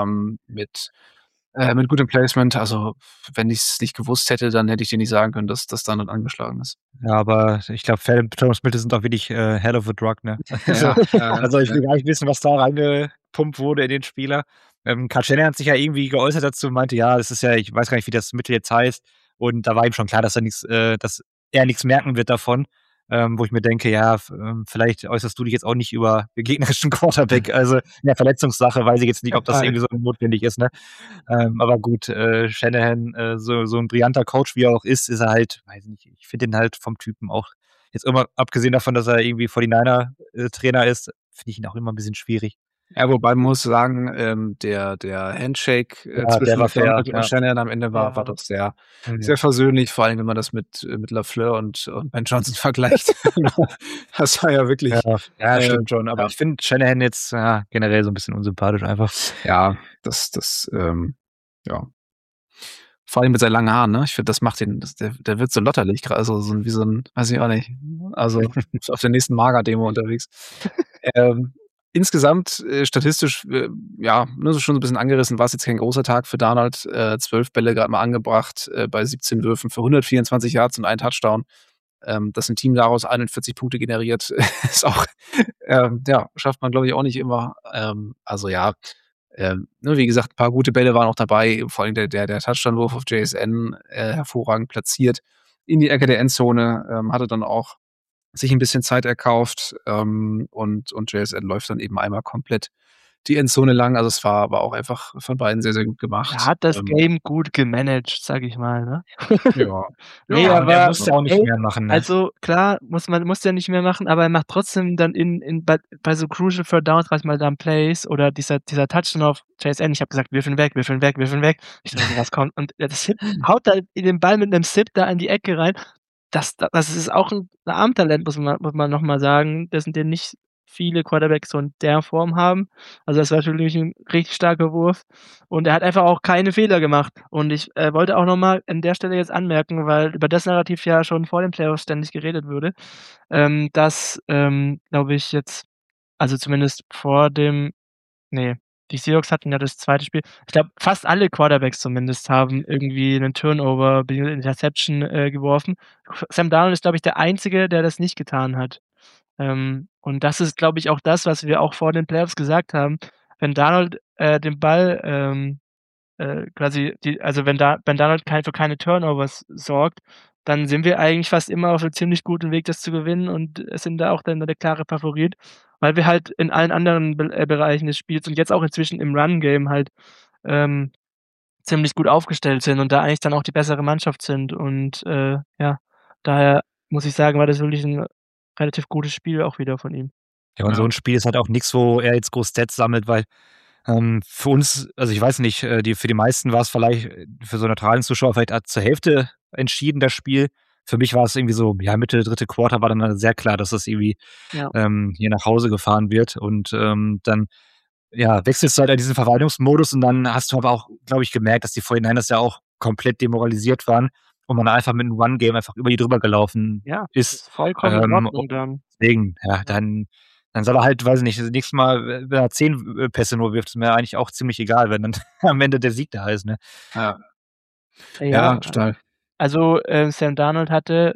mit gutem Placement. Also, wenn ich's nicht gewusst hätte, dann hätte ich dir nicht sagen können, dass das dann angeschlagen ist. Ja, aber ich glaube, Phantom-Mittel sind auch wirklich, hell of a drug, ne? Also, ich will gar nicht wissen, was da reingepumpt wurde in den Spieler. Kyle Shanahan hat sich ja irgendwie geäußert dazu und meinte: „Ja, das ist ja ich weiß gar nicht, wie das Mittel jetzt heißt.“ Und da war ihm schon klar, dass er nix merken wird davon. Wo ich mir denke, ja, vielleicht äußerst du dich jetzt auch nicht über den gegnerischen Quarterback. Also, in der Verletzungssache weiß ich jetzt nicht, ob das irgendwie so notwendig ist, ne? Aber gut, Shanahan, so 'n brillanter Coach, wie er auch ist er halt, weiß ich nicht, ich finde ihn halt vom Typen auch jetzt immer abgesehen davon, dass er irgendwie 49er Trainer ist, finde ich ihn auch immer 'n bisschen schwierig. Ja, wobei man muss sagen, der Handshake, Ja, der zwischen war fair, Darnold ja. und Shanahan am Ende war doch sehr versöhnlich, vor allem, wenn man das mit LaFleur und Ben Johnson vergleicht. Das war ja wirklich Ja, stimmt schon. Aber ich finde Shanahan jetzt, generell so 'n bisschen unsympathisch einfach. ja, ja. Vor allem mit seinen langen Haaren, ne? Ich finde, das macht der wird so lotterlich, also wie so 'n weiß ich auch nicht. Also, ist auf der nächsten Mager-Demo unterwegs. Insgesamt, statistisch, so schon so 'n bisschen angerissen, war's jetzt kein großer Tag für Darnold. 12 Bälle grad mal angebracht, bei 17 Würfen für 124 Yards und 1 Touchdown. Dass 'n Team daraus 41 Punkte generiert, ist auch, schafft man, glaube ich, auch nicht immer. Also ja, Wie gesagt, ein paar gute Bälle waren auch dabei, vor allem der Touchdown-Wurf auf JSN, hervorragend platziert in die Ecke der Endzone, hatte dann auch sich ein bisschen Zeit erkauft, und JSN läuft dann eben einmal komplett die Endzone lang. Also es war auch einfach von beiden sehr, sehr gut gemacht. Er hat das Game gut gemanagt, sag ich mal, ne? Ja. Nee, Ja, und er aber musste auch nicht mehr machen, ne? also klar, muss ja nicht mehr machen, aber er macht trotzdem dann bei so Crucial Third Downs manchmal dann Plays oder dieser Touchdown auf JSN. Ich habe gesagt, wirfen weg. Ich dachte, was kommt? Und das haut da in den Ball mit einem Sip da in die Ecke rein. Das ist auch ein Armtalent, muss man noch mal sagen, dessen den nicht viele Quarterbacks so in der Form haben. Also das war natürlich ein richtig starker Wurf und er hat einfach auch keine Fehler gemacht. Und ich wollte auch noch mal an der Stelle jetzt anmerken, weil über das Narrativ ja schon vor den Playoffs ständig geredet wurde, dass, glaube ich jetzt, also zumindest die Seahawks hatten ja das zweite Spiel. Ich glaube, fast alle Quarterbacks zumindest haben irgendwie 'nen Turnover bzw. Interception geworfen. Sam Darnold ist, glaube ich, der Einzige, der das nicht getan hat. Und das ist, glaube ich, auch das, was wir auch vor den Playoffs gesagt haben. Wenn Darnold den Ball wenn Darnold für keine Turnovers sorgt, dann sind wir eigentlich fast immer auf 'nem ziemlich guten Weg, das zu gewinnen und sind da auch dann der klare Favorit, weil wir halt in allen anderen Bereichen des Spiels und jetzt auch inzwischen im Run-Game halt ziemlich gut aufgestellt sind und da eigentlich dann auch die bessere Mannschaft sind. Und ja, daher muss ich sagen, war das wirklich 'n relativ gutes Spiel auch wieder von ihm. Ja, und so 'n Spiel ist halt auch nix, wo er jetzt groß Stats sammelt, weil für uns, also ich weiß nicht, für die meisten war es vielleicht für so neutralen Zuschauer vielleicht zur Hälfte entschieden, das Spiel. Für mich war es irgendwie so, ja, Mitte, dritte Quarter war dann sehr klar, dass das irgendwie Ja. hier nach Hause gefahren wird. Und dann wechselst du halt in diesen Verwaltungsmodus und dann hast du aber auch, glaube ich, gemerkt, dass die 49ers ja auch komplett demoralisiert waren und man einfach mit 'nem Run-Game einfach über die drüber gelaufen Ja, ist. ist vollkommen in Ordnung dann. Deswegen, dann soll er halt, weiß ich nicht, das nächste Mal, wenn er 10 Pässe nur wirft, ist mir eigentlich auch ziemlich egal, wenn dann am Ende der Sieg da ist, ne? Ja. Ja, Ja, total. also, Sam Darnold hatte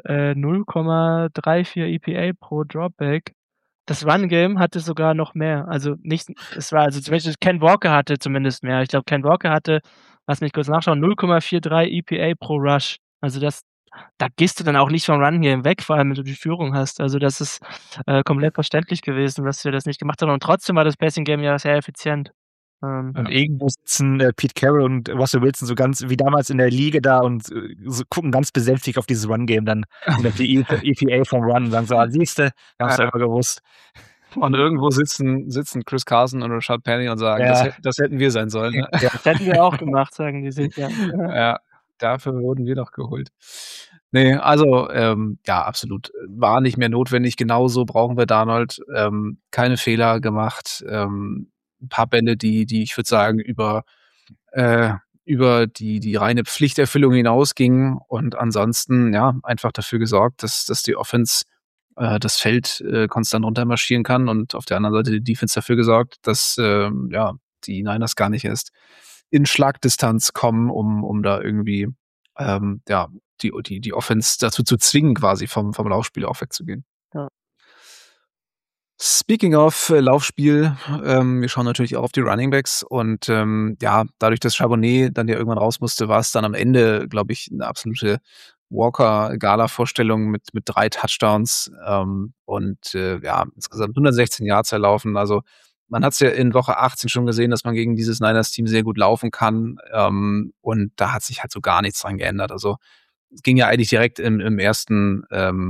0,34 EPA pro Dropback. Das Run-Game hatte sogar noch mehr. Also es war also zum Beispiel Ken Walker hatte zumindest mehr. Ich glaube, Ken Walker hatte, lass mich kurz nachschauen, 0,43 EPA pro Rush. Also da gehst du dann auch nicht vom Run-Game weg, vor allem wenn du die Führung hast. Also das ist komplett verständlich gewesen, dass wir das nicht gemacht haben und trotzdem war das Passing-Game ja sehr effizient. Und irgendwo sitzen Pete Carroll und Russell Wilson so ganz wie damals in der Liga da und so gucken ganz besänftigt auf dieses Run-Game dann und auf die EPA vom Run und sagen so: „Siehste, wir haben's einfach gewusst." Und irgendwo sitzen Chris Carson und Rashad Penny und sagen, Ja. das hätten wir sein sollen, ne? Das hätten wir auch gemacht, sagen die sich, ja. Ja, dafür wurden wir doch geholt. Ne, also, ja, absolut. War nicht mehr notwendig. Genauso brauchen wir Darnold. Keine Fehler gemacht. 'N paar Bälle, die ich würde sagen, über die reine Pflichterfüllung hinausgingen und ansonsten, ja, einfach dafür gesorgt, dass die Offense das Feld konstant runtermarschieren kann und auf der anderen Seite die Defense dafür gesorgt, dass die Niners gar nicht erst in Schlagdistanz kommen, um da irgendwie die Offense dazu zu zwingen, quasi vom Laufspiel auch wegzugehen. Ja. Speaking of Laufspiel, wir schauen natürlich auch auf die Running Backs und dadurch, dass Charbonnet dann ja irgendwann raus musste, war es dann am Ende, glaube ich, eine absolute Walker-Gala-Vorstellung mit 3 Touchdowns insgesamt 116 Yards erlaufen. Also man hat es ja in Woche 18 schon gesehen, dass man gegen dieses Niners-Team sehr gut laufen kann, und da hat sich halt so gar nichts dran geändert. Also es ging ja eigentlich direkt im ersten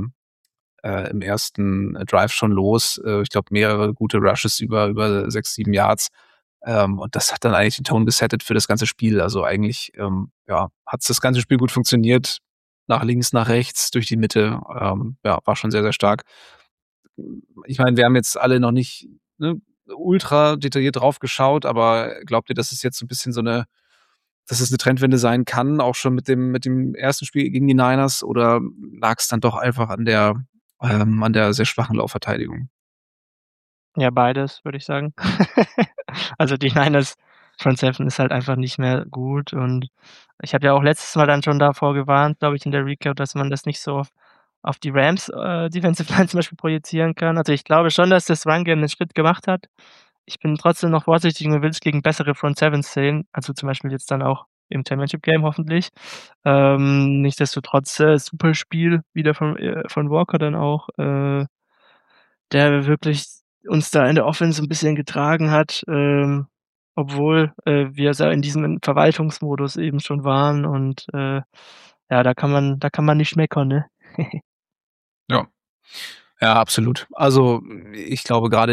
Drive schon los. Ich glaube, mehrere gute Rushes über 6, 7 Yards. Und das hat dann eigentlich den Ton gesettet für das ganze Spiel. Also eigentlich hat das ganze Spiel gut funktioniert. Nach links, nach rechts, durch die Mitte. War schon sehr, sehr stark. Ich meine, wir haben jetzt alle noch nicht ultra detailliert drauf geschaut, aber glaubt ihr, dass es jetzt so ein bisschen dass es eine Trendwende sein kann, auch schon mit dem ersten Spiel gegen die Niners, oder lag es dann doch einfach an der sehr schwachen Laufverteidigung? Ja, beides, würde ich sagen. Also, die Niners Front Seven ist halt einfach nicht mehr gut und ich habe ja auch letztes Mal dann schon davor gewarnt, glaube ich, in der Recap, dass man das nicht so auf die Rams Defensive Line zum Beispiel projizieren kann. Also, ich glaube schon, dass das Run Game 'nen Schritt gemacht hat, ich bin trotzdem noch vorsichtig und will es gegen bessere Front Sevens sehen, also zum Beispiel jetzt dann auch im Championship Game hoffentlich. Nichtsdestotrotz, super Spiel wieder von Walker dann auch, der wirklich uns da in der Offense 'n bisschen getragen hat, obwohl, wir so in diesem Verwaltungsmodus eben schon waren und, ja, da kann man nicht meckern, ne? Ja. Ja, absolut. Also, ich glaube gerade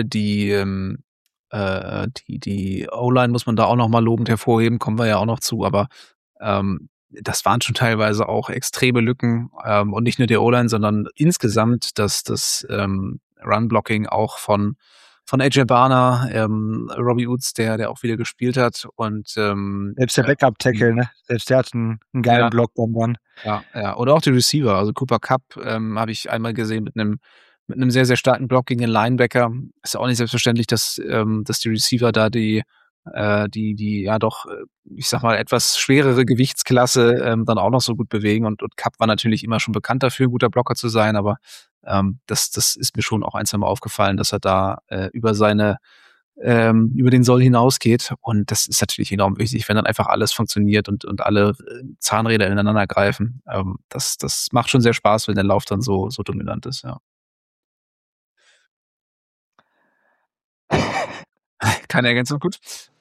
die O-Line muss man da auch noch mal lobend hervorheben, kommen wir ja auch noch zu, aber, das waren schon teilweise auch extreme Lücken, und nicht nur der O-Line, sondern insgesamt das Run-Blocking auch von AJ Barner, Robbie Woods, der auch wieder gespielt hat und, Selbst der Backup-Tackle, ne? Selbst der hat 'n geilen ja. Block beim Run. Ja. Oder auch die Receiver. Also Cooper Kupp, habe ich einmal gesehen mit einem sehr, sehr starken Block gegen den Linebacker. Ist ja auch nicht selbstverständlich, dass die Receiver da die ja doch, ich sage mal, etwas schwerere Gewichtsklasse, dann auch noch so gut bewegen. Und Kupp war natürlich immer schon bekannt dafür, 'n guter Blocker zu sein, aber, das ist mir schon auch ein, 2 Mal aufgefallen, dass er da, über den Soll hinausgeht. Und das ist natürlich enorm wichtig, wenn dann einfach alles funktioniert und alle Zahnräder ineinander greifen. Das macht schon sehr Spaß, wenn der Lauf dann so dominant ist, ja. Keine Ergänzung, gut.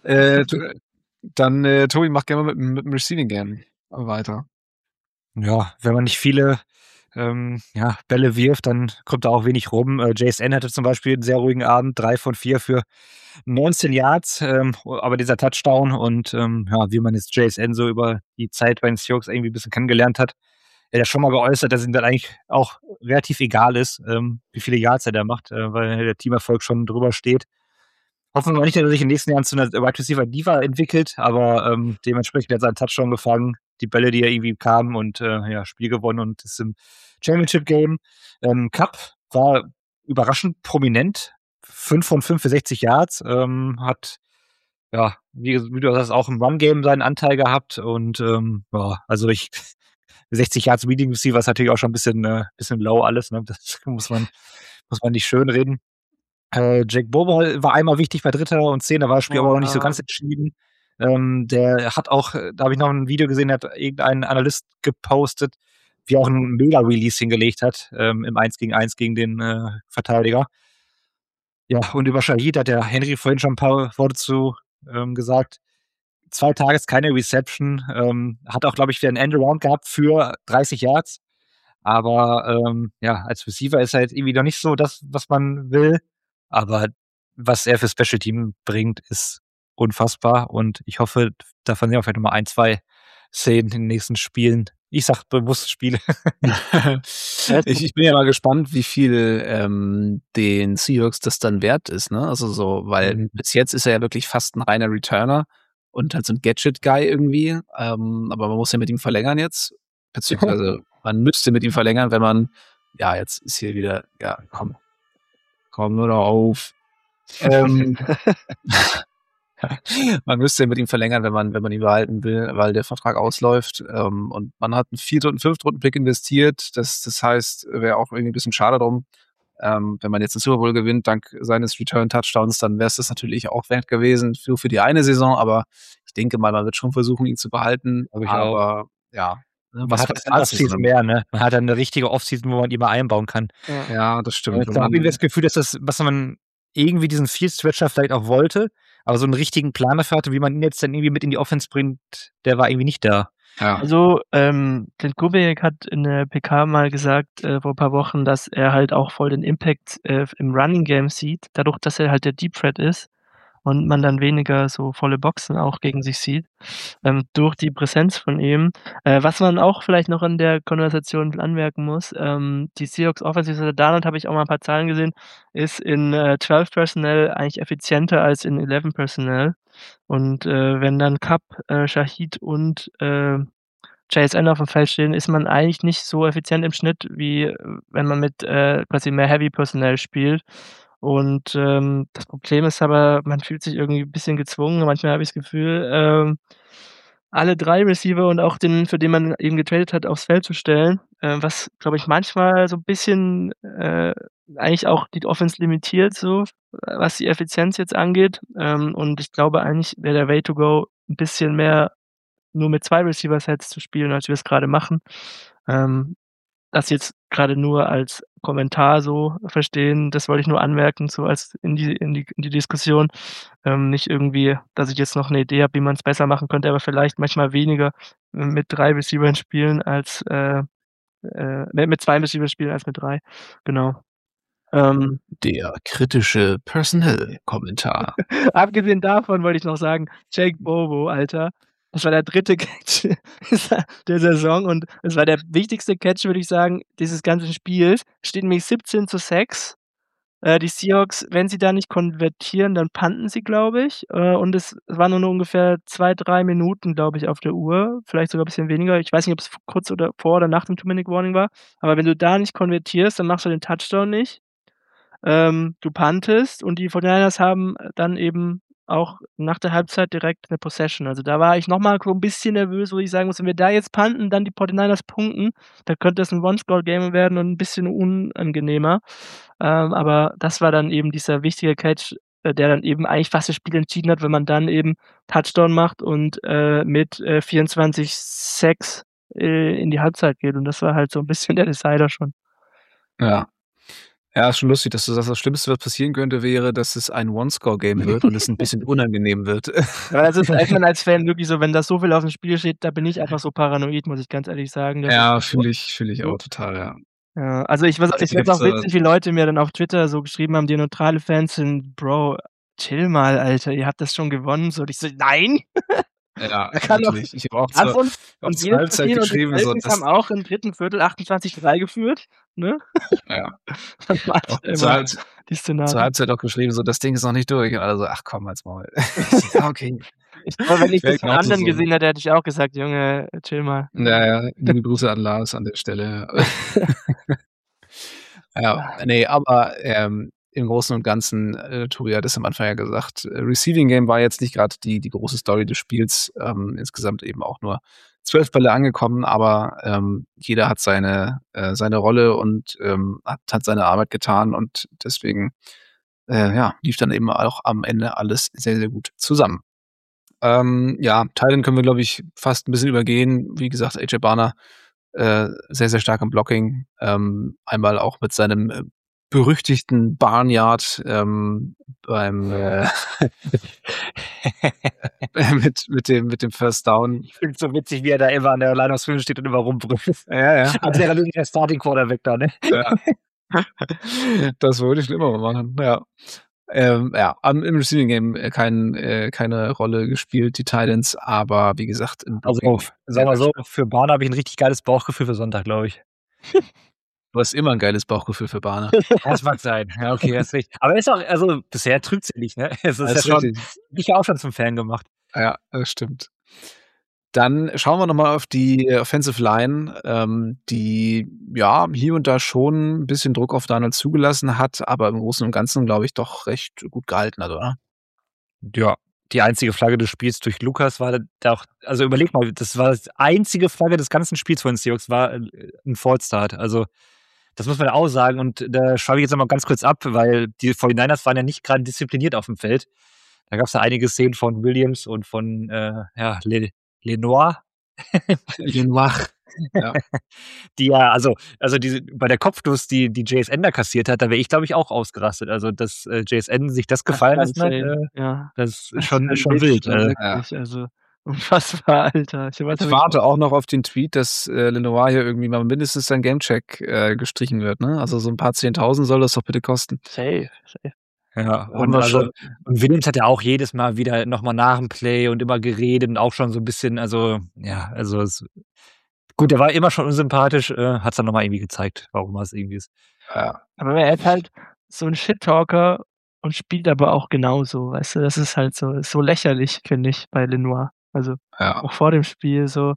Tobi, mach gerne mal mit dem Receiving Game weiter. Ja, wenn man nicht viele, Bälle wirft, dann kommt da auch wenig rum. JSN hatte zum Beispiel 'n sehr ruhigen Abend, 3 von 4 für 19 Yards, aber dieser Touchdown und, ja, wie man jetzt JSN so über die Zeit bei den Seahawks irgendwie 'n bisschen kennengelernt hat, er hat ja schon mal geäußert, dass ihm das eigentlich auch relativ egal ist, wie viele Yards er da macht, weil der Teamerfolg schon drüber steht. Hoffen wir mal nicht, dass er sich in den nächsten Jahren zu 'ner Wide Receiver Diva entwickelt, aber, dementsprechend hat er seinen Touchdown gefangen, die Bälle, die er irgendwie kamen und, ja, Spiel gewonnen und ist im Championship Game. Kupp war überraschend prominent, 5 von 5 für 60 Yards, hat, ja, wie du sagst, auch im Run Game seinen Anteil gehabt und, ja, also 60 Yards Leading Receiver ist natürlich auch schon 'n bisschen low alles, ne? Das muss man nicht schönreden. Jake Bobal war einmal wichtig bei 3. und 10, da war das Spiel aber noch nicht so ganz entschieden. Der hat auch da habe ich noch 'n Video gesehen, da hat irgendein Analyst gepostet, wie er auch 'n Mega-Release hingelegt hat, im 1 gegen 1 gegen den, Verteidiger. Ja, und über Shaheed hat der Henry vorhin schon 'n paar Worte zu, gesagt. 2 Targets, keine Reception, hat auch, glaube ich, wieder 'n End-Around gehabt für 30 Yards. Aber, ja, als Receiver ist er jetzt irgendwie noch nicht so das, was man will. Aber was er für Special Team bringt, ist unfassbar. Und ich hoffe, davon sehen wir vielleicht noch mal 1, 2 Szenen in den nächsten Spielen. Ich sage bewusst Spiele. Ich bin ja mal gespannt, wie viel, den Seahawks das dann wert ist, ne? Also so, weil bis jetzt ist er ja wirklich fast 'n reiner Returner und halt so 'n Gadget-Guy irgendwie. Aber man muss ja mit ihm verlängern jetzt, beziehungsweise man müsste mit ihm verlängern, wenn man jetzt ist hier wieder komm nur noch auf. Man müsste mit ihm verlängern, wenn man ihn behalten will, weil der Vertrag ausläuft. Und man hat 'n 4. und 5. Rundenpick investiert. Das heißt, wäre auch irgendwie 'n bisschen schade drum. Wenn man jetzt den Super Bowl gewinnt, dank seines Return-Touchdowns, dann wäre es das natürlich auch wert gewesen für die eine Saison. Aber ich denke mal, man wird schon versuchen, ihn zu behalten. Glaube ich auch. Aber ja, ne, Man hat was dann Offseason mehr, ne? Man hat dann 'ne richtige Offseason, wo man ihn mal einbauen kann. Ja, das stimmt. Da habe ich das Gefühl, dass das, was man irgendwie diesen Field Stretcher vielleicht auch wollte, aber so 'n richtigen Plan dafür hatte, wie man ihn jetzt dann irgendwie mit in die Offense bringt, der war irgendwie nicht da. Ja. Also, Clint Kubiak hat in der PK mal gesagt, vor 'n paar Wochen, dass er halt auch voll den Impact, im Running Game sieht, dadurch, dass er halt der Deep Threat ist und man dann weniger so volle Boxen auch gegen sich sieht, durch die Präsenz von ihm. Was man auch vielleicht noch in der Konversation anmerken muss, die Seahawks Offensive Darnold, habe ich auch mal 'n paar Zahlen gesehen, ist in, 12 Personnel eigentlich effizienter als in 11 Personnel. Und, wenn dann Kupp, Shaheed und, JSN auf dem Feld stehen, ist man eigentlich nicht so effizient im Schnitt, wie wenn man mit, quasi mehr Heavy Personnel spielt. Und, das Problem ist aber, man fühlt sich irgendwie 'n bisschen gezwungen. Manchmal habe ich das Gefühl, alle 3 Receiver und auch den, für den man eben getradet hat, aufs Feld zu stellen, was, glaube ich, manchmal so ein bisschen eigentlich auch die Offense limitiert, so was die Effizienz jetzt angeht. Und ich glaube, eigentlich wäre der Way to go, ein bisschen mehr nur mit 2 Receiver-Sets zu spielen, als wir es gerade machen. Das jetzt gerade nur als Kommentar so verstehen, das wollte ich nur anmerken, so als in die Diskussion. Nicht irgendwie, dass ich jetzt noch eine Idee habe, wie man es besser machen könnte, aber vielleicht manchmal weniger mit 3 Receivern spielen als mit 2 Receivern spielen als mit 3. Genau. Der kritische Personnel-Kommentar. Abgesehen davon wollte ich noch sagen, Jake Bobo, Alter, das war der 3. Catch der Saison und es war der wichtigste Catch, würde ich sagen, dieses ganzen Spiels. Steht nämlich 17-6. Die Seahawks, wenn sie da nicht konvertieren, dann punten sie, glaube ich. Und es waren nur ungefähr 2-3 Minuten, glaube ich, auf der Uhr. Vielleicht sogar ein bisschen weniger. Ich weiß nicht, ob es kurz oder vor oder nach dem 2-Minute-Warning war. Aber wenn du da nicht konvertierst, dann machst du den Touchdown nicht. Du puntest und die 49ers haben dann eben auch nach der Halbzeit direkt 'ne Possession. Also, da war ich noch mal so 'n bisschen nervös, wo ich sagen muss, wenn wir da jetzt punten, dann die 49ers punkten, dann könnte das 'n One-Score-Game werden und 'n bisschen unangenehmer. Aber das war dann eben dieser wichtige Catch, der dann eben eigentlich fast das Spiel entschieden hat, wenn man dann eben Touchdown macht und mit 24-6 in die Halbzeit geht. Und das war halt so 'n bisschen der Decider schon. Ja. Ja, ist schon lustig, dass du sagst, das Schlimmste, was passieren könnte, wäre, dass es ein One-Score-Game wird und es 'n bisschen unangenehm wird. Ja, das ist einfach als Fan wirklich so, wenn da so viel aufm Spiel steht, da bin ich einfach so paranoid, muss ich ganz ehrlich sagen. Das Ja, ist fühle ich auch total, ja. ja, also ich fand's auch witzig, wie Leute mir dann auf Twitter so geschrieben haben, die neutrale Fans sind: „Bro, chill mal, Alter, ihr habt das schon gewonnen." So, und ich so: „Nein!" Ja, Da kann doch natürlich. Ich habe auch und zur Halbzeit geschrieben, so Falcons haben auch im 3. Viertel 28-3 geführt, ne? Ja. Man macht Auch immer die zur Szenarien. Halbzeit auch geschrieben, so: „Das Ding ist noch nicht durch." Und alle so: „Ach komm, halt's Maul." Ja, okay. Ich glaube, wenn ich das von genauso anderen so. gesehen hätte, hätte ich auch gesagt: „Junge, chill mal." Ja, liebe Grüße an Lars an der Stelle. Ja, ne, aber, im Großen und Ganzen, Tobi hat es am Anfang ja gesagt, Receiving Game war jetzt nicht grad die große Story des Spiels, insgesamt eben auch nur 12 Bälle angekommen, aber, jeder hat seine Rolle und, hat seine Arbeit getan und deswegen, ja, lief dann eben auch am Ende alles sehr, sehr gut zusammen. Ja, Tight End können wir, glaube ich, fast 'n bisschen übergehen. Wie gesagt, AJ Barner, sehr, sehr stark im Blocking. Einmal auch mit seinem, berüchtigten Barnyard, beim mit dem First Down. Ich finde es so witzig, wie er da immer an der Line of Scrimmage steht und immer rumbrüllt. Ja, ja. Als wäre er wirklich der Starting Quarterback da, ne? Ja. Das wollte ich schon immer mal machen, ja. Ja, im Receiving Game keine Rolle gespielt, die Titans, aber wie gesagt, im Blocking. Also, sagen wir so, für Barner habe ich 'n richtig geiles Bauchgefühl für Sonntag, glaube ich. Du hast immer 'n geiles Bauchgefühl für Barner. Das mag sein. Ja, okay, hast recht. Aber er ist auch, also bisher trügt's ja nicht, ne? Es ist Das ja ist schon richtig. mich ja auch schon zum Fan gemacht. Ja, das stimmt. Dann schauen wir noch mal auf die Offensive Line, die, ja, hier und da schon 'n bisschen Druck auf Darnold zugelassen hat, aber im Großen und Ganzen, glaube ich, doch recht gut gehalten hat, oder? Ja, die einzige Flagge des Spiels durch Lukas war da auch, also überleg mal, das war das einzige Flagge des ganzen Spiels von den Seahawks war 'n Fallstart. Also, das muss man ja auch sagen und da schweife ich jetzt noch mal ganz kurz ab, weil die 49ers waren ja nicht grade diszipliniert aufm Feld. Da gab's ja einige Szenen von Williams und von, ja, Lenoir. Lenoir. Ja. Die ja, also diese bei der Kopfnuss, die JSN da kassiert hat, da wäre ich, glaube ich, auch ausgerastet. Also, dass, JSN sich das gefallen lassen hat, ja. das ist schon Wild, wild. wirklich, also unfassbar, Alter. Ich warte auch noch auf den Tweet, dass, Lenoir hier irgendwie mal mindestens sein Gamecheck, gestrichen wird, ne? Also, so 'n paar 10.000 soll das doch bitte kosten. Safe. Ja, und Williams hat ja auch jedes Mal wieder noch mal nach dem Play und immer geredet und auch schon so 'n bisschen, also, ja, also es gut, der war immer schon unsympathisch, hat's dann noch mal irgendwie gezeigt, warum er's irgendwie ist. Ja. Aber er ist halt so 'n Shit-Talker und spielt aber auch genauso, weißt du? Das ist halt so lächerlich, finde ich, bei Lenoir. Also, Ja. auch vor dem Spiel so,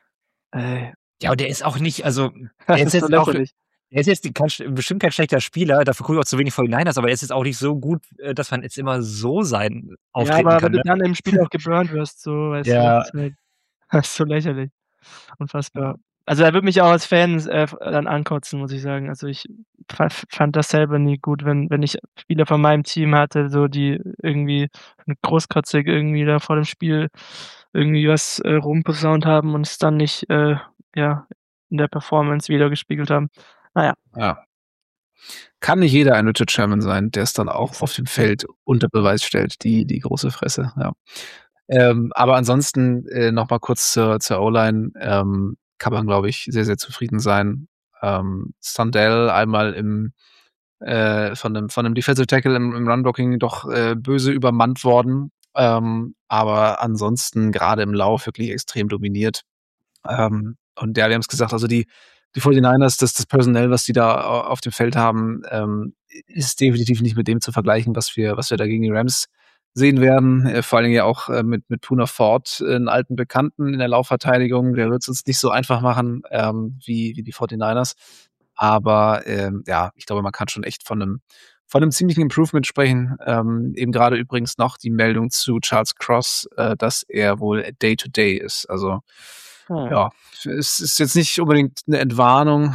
Ja, und der ist auch nicht, also, das der ist ist so jetzt auch, lächerlich. er ist jetzt bestimmt kein schlechter Spieler, dafür gucke ich auch zu wenig 49ers, aber er ist jetzt auch nicht so gut, dass man jetzt immer so Ja, auftreten aber kann, wenn du ne? dann im Spiel auch geburnt wirst, so, weißt Ja. du, ist halt Das ist so lächerlich. Unfassbar. Also, er würde mich auch als Fan, dann ankotzen, muss ich sagen. Also, ich fand das selber nie gut, wenn ich Spieler von meinem Team hatte, so die irgendwie großkotzig irgendwie da vor dem Spiel irgendwie was, rumposaunt haben und es dann nicht, ja, in der Performance widergespiegelt haben. Na ja. Ja. Kann nicht jeder ein Richard Sherman sein, der es dann auch auf dem Feld unter Beweis stellt, die große Fresse, ja. Aber ansonsten, noch mal kurz zur O-Line, kann man, glaube ich, sehr, sehr zufrieden sein. Sandell einmal von 'nem Defensive Tackle im Run-Blocking doch, böse übermannt worden, aber ansonsten gerade im Lauf wirklich extrem dominiert. Und ja, wir haben's gesagt, also die 49ers, das Personell, was die da auf dem Feld haben, ist definitiv nicht mit dem zu vergleichen, was wir da gegen die Rams sehen werden. Vor allen Dingen ja auch, mit Poona Ford, 'n alten Bekannten in der Laufverteidigung. Der wird's uns nicht so einfach machen, wie die 49ers. Aber, ja, ich glaube, man kann schon echt von 'nem ziemlichen Improvement sprechen. Eben gerade übrigens noch die Meldung zu Charles Cross, dass er wohl Day to Day ist. Also, ja, es ist jetzt nicht unbedingt 'ne Entwarnung,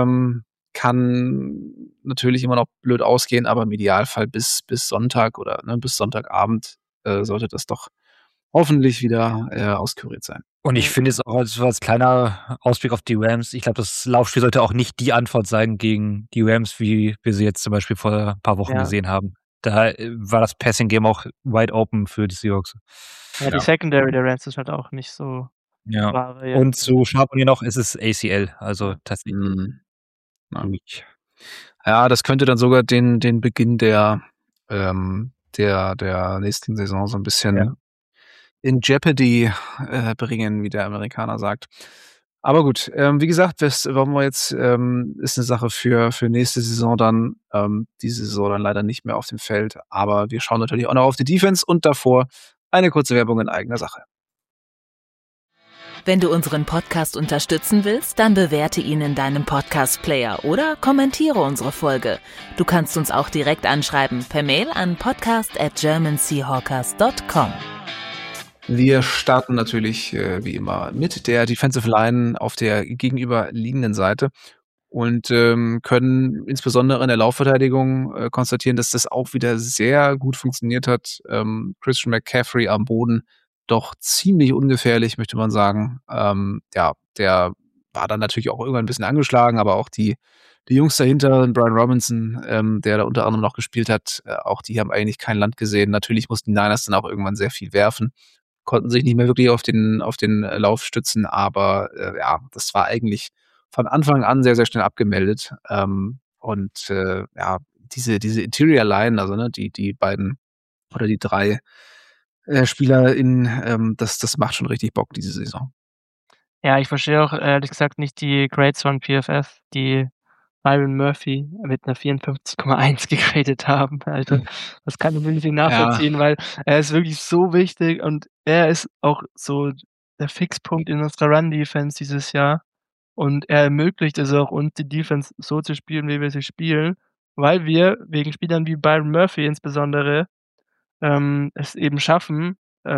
kann natürlich immer noch blöd ausgehen, aber im Idealfall bis Sonntag oder, ne, bis Sonntagabend, sollte das doch hoffentlich wieder, auskuriert sein. Und ich finde jetzt auch als kleiner Ausblick auf die Rams, ich glaube, das Laufspiel sollte auch nicht die Antwort sein gegen die Rams, wie wir sie jetzt zum Beispiel vor ein paar Wochen Ja. gesehen haben. Da, war das Passing-Game auch wide open für die Seahawks. Ja, die Secondary der Rams ist halt auch nicht so Ja. wahre Und zu Charbonnet noch, es ist ACL, also tatsächlich Mhm. Ja. durch. Ja, das könnte dann sogar den Beginn der nächsten Saison so 'n bisschen in Jeopardy, bringen, wie der Amerikaner sagt. Aber gut, wie gesagt, das wollen wir jetzt ist 'ne Sache für nächste Saison dann. Diese Saison dann leider nicht mehr auf dem Feld, aber wir schauen natürlich auch noch auf die Defense und davor eine kurze Werbung in eigener Sache. Wenn du unseren Podcast unterstützen willst, dann bewerte ihn in deinem Podcast-Player oder kommentiere unsere Folge. Du kannst uns auch direkt anschreiben per Mail an podcast@germanseahawkers.com. Wir starten natürlich, wie immer mit der Defensive Line auf der gegenüberliegenden Seite und, können insbesondere in der Laufverteidigung, konstatieren, dass das auch wieder sehr gut funktioniert hat. Christian McCaffrey am Boden doch ziemlich ungefährlich, möchte man sagen. Ja, der war dann natürlich auch irgendwann 'n bisschen angeschlagen, aber auch die Jungs dahinter, Brian Robinson, der da unter anderem noch gespielt hat, auch die haben eigentlich kein Land gesehen. Natürlich mussten die Niners dann auch irgendwann sehr viel werfen, konnten sich nicht mehr wirklich auf den Lauf stützen, aber, ja, das war eigentlich von Anfang an sehr, sehr schnell abgemeldet. Und, ja, diese Interior Line, also, ne, die beiden oder die 3 Spieler das macht schon richtig Bock diese Saison. Ja, ich verstehe auch ehrlich gesagt nicht die Grades von PFF, die Byron Murphy mit 'ner 54,1 gegradet haben, Alter. Das kann ich wirklich nicht nachvollziehen, weil er ist wirklich so wichtig und er ist auch so der Fixpunkt in unserer Run-Defense dieses Jahr. Und er ermöglicht es auch uns, die Defense so zu spielen, wie wir sie spielen, weil wir wegen Spielern wie Byron Murphy insbesondere, es eben schaffen,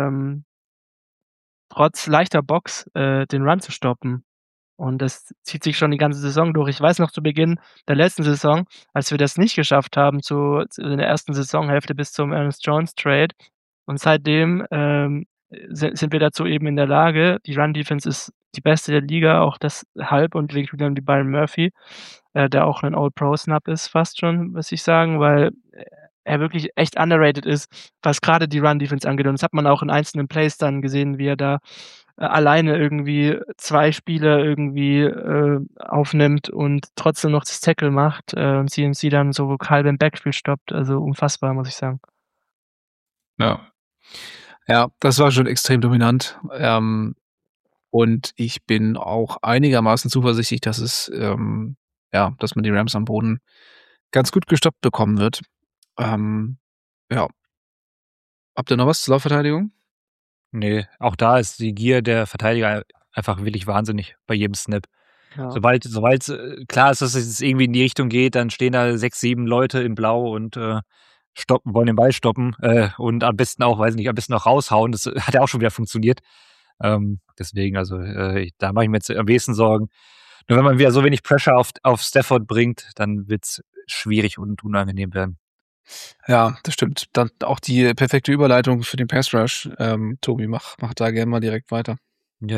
trotz leichter Box, den Run zu stoppen. Und das zieht sich schon die ganze Saison durch. Ich weiß noch zu Beginn der letzten Saison, als wir das nicht geschafft haben in der ersten Saisonhälfte bis zum Ernest Jones Trade. Und seitdem, sind wir dazu eben in der Lage. Die Run Defense ist die beste der Liga, auch deshalb und wegen Spielern wie Byron Murphy, der auch 'nen All-Pro-Snap ist fast schon, muss ich sagen, weil er wirklich echt underrated ist, was grade die Run Defense angeht. Und das hat man auch in einzelnen Plays dann gesehen, wie er da alleine irgendwie 2 Spieler irgendwie, aufnimmt und trotzdem noch das Tackle macht, und CMC dann so halb im Backfield stoppt. Also unfassbar, muss ich sagen. Ja. Ja, das war schon extrem dominant. Und ich bin auch einigermaßen zuversichtlich, dass dass man die Rams am Boden ganz gut gestoppt bekommen wird. Ja. Habt ihr noch was zur Laufverteidigung? Ne, auch da ist die Gier der Verteidiger einfach wirklich wahnsinnig bei jedem Snap. Ja. Sobald klar ist, dass es jetzt irgendwie in die Richtung geht, dann stehen da 6, 7 Leute in Blau und, wollen den Ball stoppen, und am besten auch, weiß nicht, am besten auch raushauen. Das hat ja auch schon wieder funktioniert. Deswegen, also da mache ich mir jetzt am wenigsten Sorgen. Nur wenn man wieder so wenig Pressure auf Stafford bringt, dann wird's schwierig und unangenehm werden. Ja, das stimmt. Dann auch die perfekte Überleitung für den Pass Rush. Tobi, mach da gerne mal direkt weiter. Ja,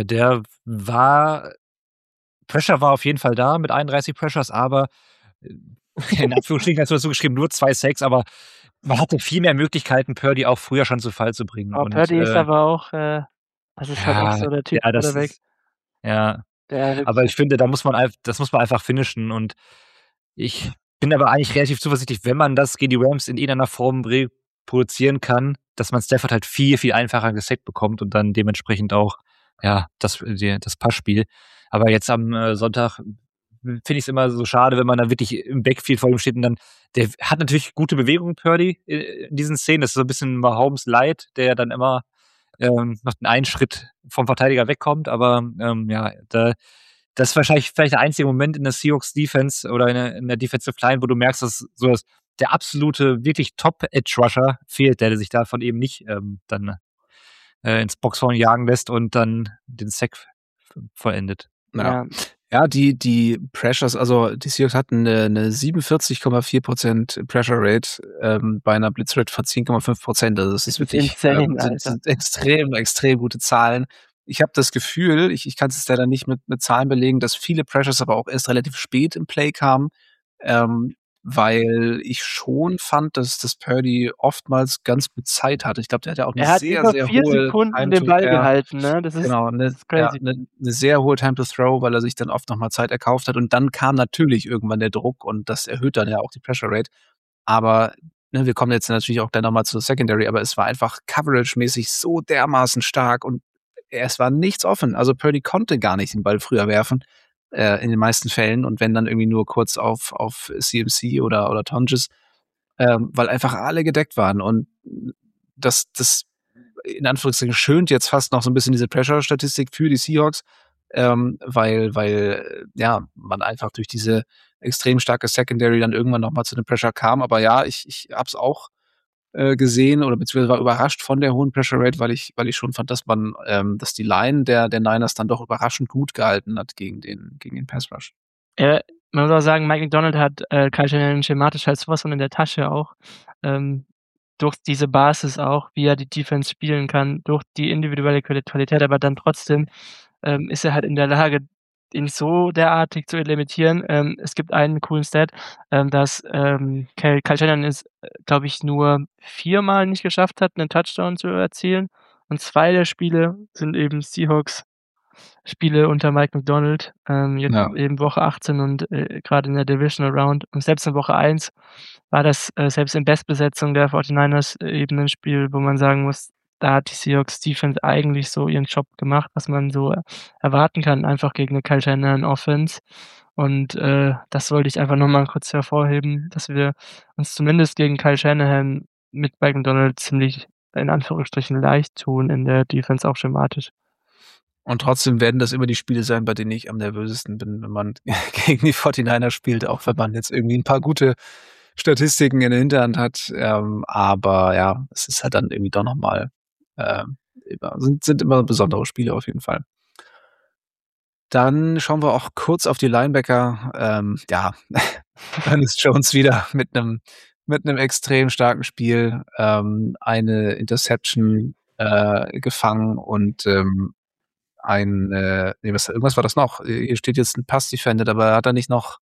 Pressure war auf jeden Fall da mit 31 Pressures, aber in Anführungsstrichen hast du dazu geschrieben, nur 2 Sacks, aber man hatte viel mehr Möglichkeiten, Purdy auch früher schon zu Fall zu bringen. Aber Purdy ist aber auch, das ist halt auch so der Typ das Quarterback, ist, ja. der Aber wirklich ich finde, das muss man einfach finishen und ich bin aber eigentlich relativ zuversichtlich, wenn man das gegen die Rams in irgendeiner Form reproduzieren kann, dass man Stafford halt viel, viel einfacher gesackt bekommt und dann dementsprechend auch, ja, das Passspiel. Aber jetzt am Sonntag finde ich es immer so schade, wenn man dann wirklich im Backfield vor ihm steht und dann, der hat natürlich gute Bewegungen, Purdy, in diesen Szenen. Das ist so ein bisschen Mahomes Light, der dann immer noch den einen Schritt vom Verteidiger wegkommt, aber das ist wahrscheinlich vielleicht der einzige Moment in der Seahawks Defense oder in der Defensive Line, wo du merkst, dass der absolute, wirklich Top-Edge-Rusher fehlt, der sich davon eben nicht dann ins Boxhorn jagen lässt und dann den Sack vollendet. Ja, die Pressures, also die Seahawks hatten eine 47,4% Pressure Rate bei einer Blitzrate von 10,5%. Also das ist wirklich insane, sind extrem gute Zahlen. Ich habe das Gefühl, ich kann es leider nicht mit Zahlen belegen, dass viele Pressures aber auch erst relativ spät im Play kamen, weil ich schon fand, dass das Purdy oftmals ganz gut Zeit hatte. Ich glaube, der hat ja auch eine sehr, sehr 4 hohe Sekunden Time den to- Ball ja, gehalten, ne? Das ist, Genau, das ist crazy. eine sehr hohe Time to Throw, weil er sich dann oft nochmal Zeit erkauft hat. Und dann kam natürlich irgendwann der Druck und das erhöht dann ja auch die Pressure Rate. Aber wir kommen jetzt natürlich auch gleich nochmal zur Secondary, aber es war einfach coverage-mäßig so dermaßen stark und es war nichts offen. Also Purdy konnte gar nicht den Ball früher werfen, in den meisten Fällen. Und wenn dann irgendwie nur kurz auf CMC oder Tonjes, weil einfach alle gedeckt waren. Und das in Anführungszeichen schönt jetzt fast noch so ein bisschen diese Pressure-Statistik für die Seahawks, weil man einfach durch diese extrem starke Secondary dann irgendwann noch mal zu dem Pressure kam. Aber ja, ich habe es auch gesehen oder beziehungsweise war überrascht von der hohen Pressure Rate, weil ich schon fand, dass die Line der Niners dann doch überraschend gut gehalten hat gegen den Pass Rush. Man muss auch sagen, Mike McDonald hat Kyle Shanahan schematisch halt sowas von in der Tasche auch. Durch diese Basis auch, wie er die Defense spielen kann, durch die individuelle Qualität, aber dann trotzdem ist er halt in der Lage, ihn so derartig zu limitieren. Es gibt einen coolen Stat, dass Kyle Shanahan es, glaube ich, nur 4-mal nicht geschafft hat, einen Touchdown zu erzielen. Und 2 der Spiele sind eben Seahawks-Spiele unter Mike McDonald. Jetzt eben Woche 18 und gerade in der Divisional Round. Und selbst in Woche 1 war das selbst in Bestbesetzung der 49ers eben ein Spiel, wo man sagen muss, da hat die Seahawks Defense eigentlich so ihren Job gemacht, was man so erwarten kann, einfach gegen eine Kyle Shanahan Offense. Und das wollte ich einfach nochmal kurz hervorheben, dass wir uns zumindest gegen Kyle Shanahan mit Mike McDonald ziemlich in Anführungsstrichen leicht tun in der Defense, auch schematisch. Und trotzdem werden das immer die Spiele sein, bei denen ich am nervösesten bin, wenn man gegen die 49ers spielt, auch wenn man jetzt irgendwie ein paar gute Statistiken in der Hinterhand hat. Aber ja, es ist halt dann irgendwie doch nochmal, sind immer besondere Spiele auf jeden Fall. Dann schauen wir auch kurz auf die Linebacker. Dann ist Jones wieder mit einem extrem starken Spiel, eine Interception gefangen und irgendwas war das noch. Hier steht jetzt ein Pass defended, aber hat er nicht noch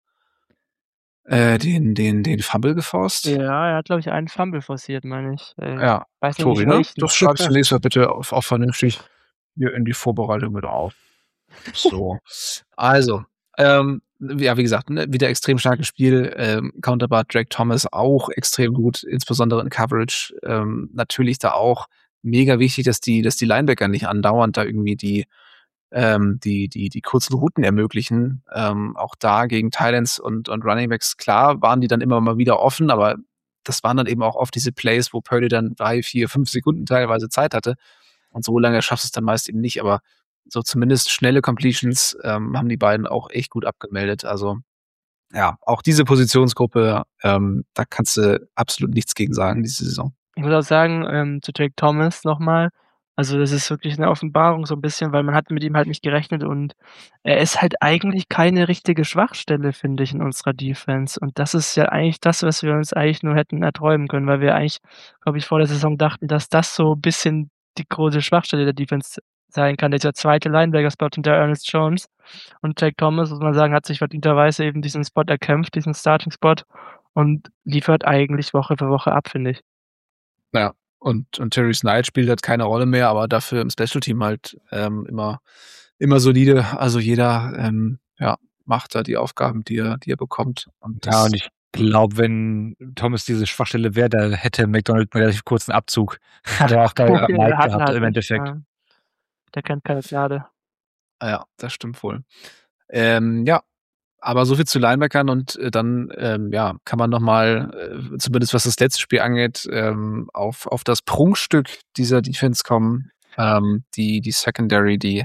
den Fumble geforst? Ja, er hat, glaube ich, einen Fumble forciert, meine ich. Ja, weiß nicht, Tobi, ne? welchen. Das schreibst du nächstes Mal bitte auch vernünftig hier in die Vorbereitung mit auf. So. Also, wie gesagt, wieder extrem starkes Spiel. Counterpart Drake Thomas auch extrem gut, insbesondere in Coverage. Natürlich da auch mega wichtig, dass die Linebacker nicht andauernd da irgendwie die kurzen Routen ermöglichen. Auch da gegen Titans und Runningbacks, klar, waren die dann immer mal wieder offen, aber das waren dann eben auch oft diese Plays, wo Purdy dann 3, 4, 5 Sekunden teilweise Zeit hatte. Und so lange schaffst du es dann meist eben nicht, aber so zumindest schnelle Completions haben die beiden auch echt gut abgemeldet. Also ja, auch diese Positionsgruppe, da kannst du absolut nichts gegen sagen, diese Saison. Ich muss auch sagen, zu Drake Thomas nochmal, Also, das ist wirklich 'ne Offenbarung so 'n bisschen, weil man hat mit ihm halt nicht gerechnet und er ist halt eigentlich keine richtige Schwachstelle, finde ich, in unserer Defense. Und das ist ja eigentlich das, was wir uns eigentlich nur hätten erträumen können, weil wir eigentlich, glaube ich, vor der Saison dachten, dass das so bisschen die große Schwachstelle der Defense sein kann. Dieser zweite Linebacker-Spot hinter Ernest Jones und Jake Thomas, muss man sagen, hat sich verdienterweise eben diesen Spot erkämpft, diesen Starting-Spot und liefert eigentlich Woche für Woche ab, finde ich. Ja, und Terry Snight spielt halt keine Rolle mehr, aber dafür im Special Team halt immer solide. Also jeder macht da die Aufgaben, die er bekommt. Und Ja, und ich glaube, wenn Thomas diese Schwachstelle wäre, da hätte McDonald 'n relativ kurzen Abzug. Hat er auch bei Mike Hat gehabt halt im nicht, Endeffekt. der kennt keine Gnade. ja, das stimmt wohl. Ja, aber so viel zu Linebackern und dann kann man noch mal, zumindest was das letzte Spiel angeht, auf das Prunkstück dieser Defense kommen. Die Secondary, die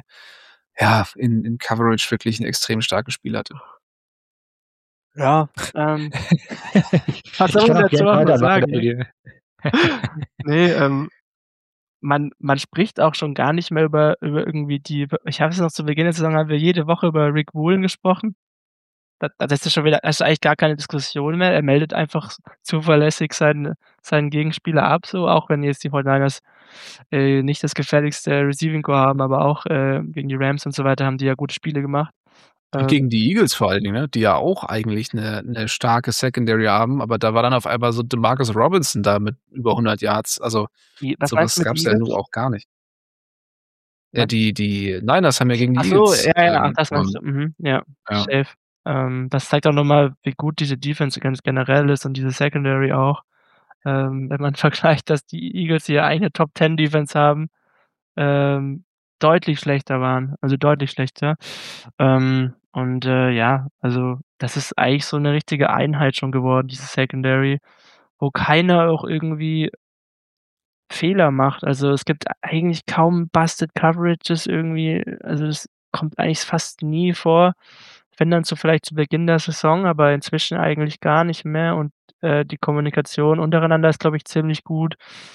in Coverage wirklich 'n extrem starkes Spiel hatte. Ja, was Ich soll kann man auch dazu gerne auch noch weitermachen, sagen, aber ne? die Ne, man spricht auch schon gar nicht mehr über irgendwie die ich habe es noch zu Beginn der Saison haben wir jede Woche über Rick Woolen gesprochen. Das ist schon wieder das ist eigentlich gar keine Diskussion mehr. Er meldet einfach zuverlässig seinen Gegenspieler ab, so, auch wenn jetzt die 49ers, nicht das gefährlichste Receiving Core haben, aber auch, gegen die Rams und so weiter haben die ja gute Spiele gemacht. Gegen die Eagles vor allen Dingen, ne, die ja auch eigentlich 'ne starke Secondary haben, aber da war dann auf einmal so DeMarcus Robinson da mit über 100 Yards. Also, Was so meinst was du mit gab's ja Eagles? nur auch gar nicht. Ja, Was? die Niners haben ja gegen Ach die so, Eagles, ja, ja, ach, das meinst gewonnen. du. Mhm, ja, Ja. safe. Das zeigt auch noch mal, wie gut diese Defense ganz generell ist und diese Secondary auch. Wenn man vergleicht, dass die Eagles, die ja eigentlich 'ne Top-10 Defense haben, deutlich schlechter waren, also deutlich schlechter. Ja, also das ist eigentlich so 'ne richtige Einheit schon geworden, diese Secondary, wo keiner auch irgendwie Fehler macht. Also, es gibt eigentlich kaum Busted Coverages irgendwie. Also, es kommt eigentlich fast nie vor. Wenn dann so vielleicht zu Beginn der Saison, aber inzwischen eigentlich gar nicht mehr und, die Kommunikation untereinander ist, glaube ich, ziemlich gut.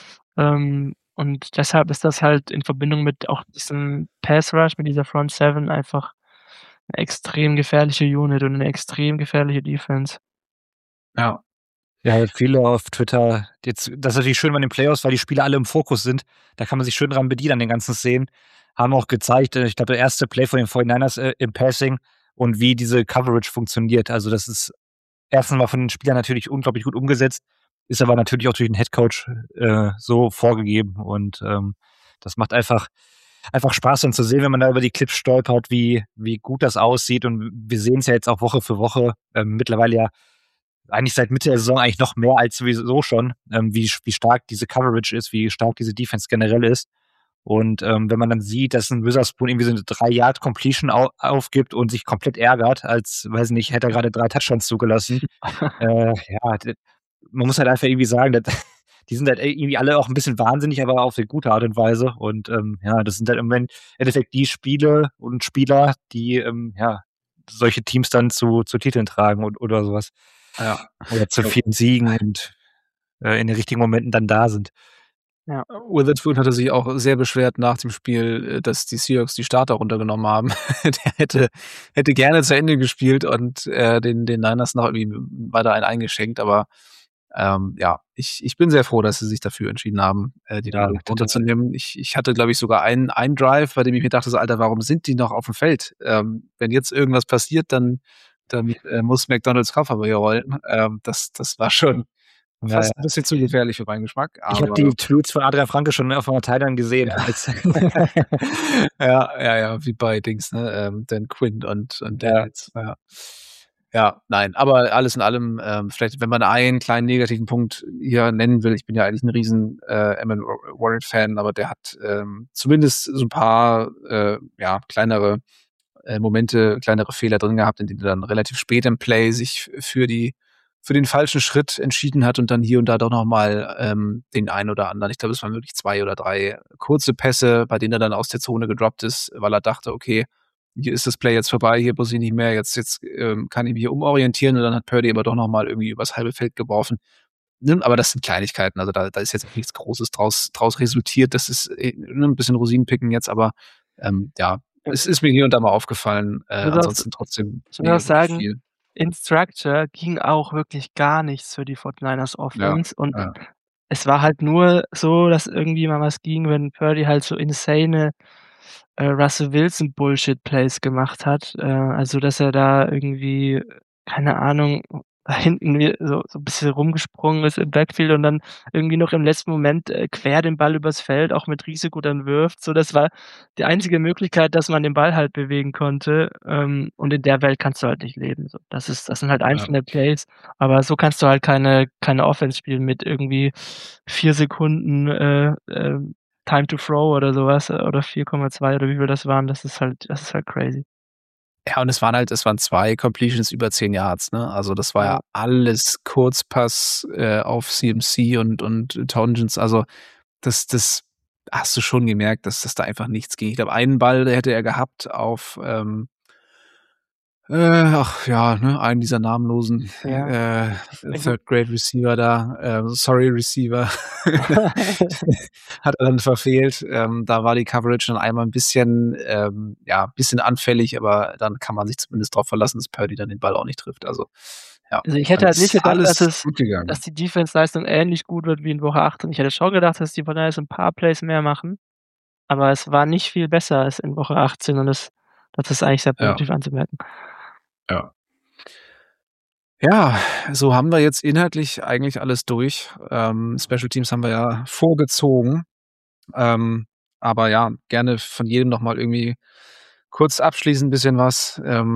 Und deshalb ist das halt in Verbindung mit auch diesem Pass Rush, mit dieser Front Seven einfach 'ne extrem gefährliche Unit und 'ne extrem gefährliche Defense. Ja. Ja, viele auf Twitter jetzt das ist natürlich schön bei den Playoffs, weil die Spieler alle im Fokus sind. Da kann man sich schön dran bedienen an den ganzen Szenen. Haben auch gezeigt, ich glaube, der erste Play von den 49ers, im Passing und wie diese Coverage funktioniert. Also, das ist erstens mal von den Spielern natürlich unglaublich gut umgesetzt, ist aber natürlich auch durch den Headcoach, so vorgegeben und, das macht einfach Spaß dann zu sehen, wenn man da über die Clips stolpert, wie gut das aussieht und wir sehen's ja jetzt auch Woche für Woche, mittlerweile ja eigentlich seit Mitte der Saison eigentlich noch mehr als sowieso schon, wie stark diese Coverage ist, wie stark diese Defense generell ist. Und, wenn man dann sieht, dass 'n Witherspoon irgendwie so 'ne 3 Yard Completion aufgibt und sich komplett ärgert, als, weiß nicht, hätte er grade 3 Touchdowns zugelassen. Ja, man muss halt einfach irgendwie sagen, die sind halt irgendwie alle auch 'n bisschen wahnsinnig, aber auf 'ne gute Art und Weise. Und, das sind halt im Endeffekt die Spiele und Spieler, die, solche Teams dann zu Titeln tragen oder so was. Ja. Oder zu vielen Siegen und, in den richtigen Momenten dann da sind. Ja. Witherspoon hatte sich auch sehr beschwert nach dem Spiel, dass die Seahawks die Starter runtergenommen haben. Der hätte gerne zu Ende gespielt und, den Niners noch irgendwie weiter einen eingeschenkt, aber, ich bin sehr froh, dass sie sich dafür entschieden haben, die dann Ja, wirklich total. runterzunehmen. Ich hatte, glaube ich, sogar einen Drive, bei dem ich mir dachte so: „Alter, warum sind die noch aufm Feld? Wenn jetzt irgendwas passiert, dann muss McDonald's Koffer hier rollen." Das war schon Ja, fast 'n ja. bisschen zu gefährlich für meinen Geschmack, Ich habe aber die Tweets von Adrian Franke schon auf meiner Timeline gesehen. ja. Als Ja, wie bei Dings, ne, Dan Quinn und Ja. Daniels, ja. Ja, nein, aber alles in allem, vielleicht, wenn man einen kleinen negativen Punkt hier nennen will, ich bin ja eigentlich 'n riesen, Emmanuel Warren-Fan, aber der hat, zumindest so 'n paar, kleinere, Momente, kleinere Fehler drin gehabt, in denen er dann relativ spät im Play sich für den falschen Schritt entschieden hat und dann hier und da doch noch mal, den einen oder anderen, ich glaube, es waren wirklich 2 oder 3 kurze Pässe, bei denen er dann aus der Zone gedroppt ist, weil er dachte: „Okay, hier ist das Play jetzt vorbei, hier muss ich nicht mehr, jetzt kann ich mich hier umorientieren." Und dann hat Purdy aber doch noch mal irgendwie übers halbe Feld geworfen. Aber das sind Kleinigkeiten, also da ist jetzt nichts Großes draus resultiert. Das ist ein bisschen Rosinenpicken jetzt, aber ja, es ist mir hier und da mal aufgefallen. Ansonsten trotzdem Ich würde auch nicht sagen, viel. in Structure ging auch wirklich gar nichts für die 49ers Offense und Ja. es war halt nur so, dass irgendwie mal was ging, wenn Purdy halt so insane Russell Wilson Bullshit Plays gemacht hat. Also, dass er da irgendwie, keine Ahnung, da hinten so 'n bisschen rumgesprungen ist im Backfield und dann irgendwie noch im letzten Moment quer den Ball übers Feld, auch mit Risiko dann wirft. So, das war die einzige Möglichkeit, dass man den Ball halt bewegen konnte. Und in der Welt kannst du halt nicht leben. So, das sind halt einzelne Plays, aber so kannst du halt keine Offense spielen mit irgendwie 4 Sekunden Time to Throw oder sowas oder 4,2 oder wie viel das waren. Das ist halt crazy. Ja, und es waren 2 Completions über 10 Yards, ne? Also, das war ja alles Kurzpass auf CMC und Tongents. Also, das hast du schon gemerkt, dass da einfach nichts ging. Ich glaube, einen Ball hätte er gehabt auf einen dieser namenlosen Third-Grade-Receiver da, Receiver, hat er dann verfehlt. Da war die Coverage dann einmal ein bisschen anfällig, aber dann kann man sich zumindest darauf verlassen, dass Purdy dann den Ball auch nicht trifft. Also, ja. Also, ich hätte halt nicht gedacht, gut gegangen. dass die Defense-Leistung ähnlich gut wird wie in Woche 18. Ich hätte schon gedacht, dass die 49ers ein paar Plays mehr machen, aber es war nicht viel besser als in Woche 18 und das ist eigentlich sehr positiv anzumerken. Ja. Ja, so haben wir jetzt inhaltlich eigentlich alles durch. Special Teams haben wir ja vorgezogen. Aber ja, gerne von jedem noch mal irgendwie kurz abschließend ein bisschen was,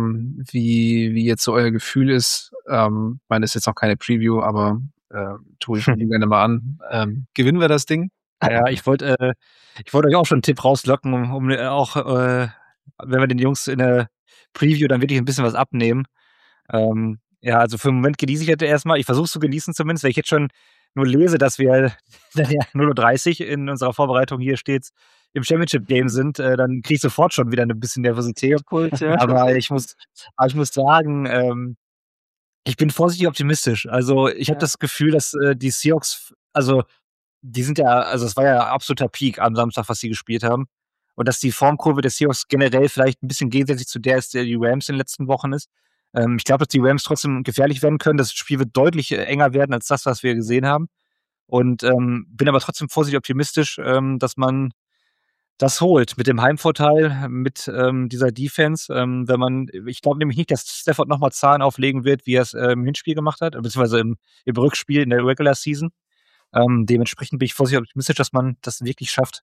wie jetzt so euer Gefühl ist. Ich meine, ist jetzt noch keine Preview, aber tue ich gerne mal an. Gewinnen wir das Ding? Ja, ich wollte euch auch schon einen Tipp rauslocken, um auch, wenn wir den Jungs in der Preview dann wirklich ein bisschen was abnehmen. Ja, also für den Moment genieße ich jetzt erstmal. Ich versuche es zu genießen zumindest, weil ich jetzt schon nur lese, dass wir dann ja 0:30 in unserer Vorbereitung hier steht, im Championship-Game sind, dann kriege ich sofort schon wieder ein bisschen Nervosität. Ja. Aber ich muss sagen, ich bin vorsichtig optimistisch. Also, ich habe das Gefühl, dass die Seahawks, also die sind ja, also es war ja absoluter Peak am Samstag, was sie gespielt haben. Und dass die Formkurve der Seahawks generell vielleicht ein bisschen gegensätzlich zu der ist, der die Rams in den letzten Wochen ist. Ich glaube, dass die Rams trotzdem gefährlich werden können. Das Spiel wird deutlich enger werden als das, was wir gesehen haben. Und bin aber trotzdem vorsichtig optimistisch, dass man das holt mit dem Heimvorteil, mit dieser Defense. Ich glaube nämlich nicht, dass Stafford nochmal Zahlen auflegen wird, wie er es im Hinspiel gemacht hat, beziehungsweise im Rückspiel in der Regular Season. Dementsprechend bin ich vorsichtig optimistisch, dass man das wirklich schafft.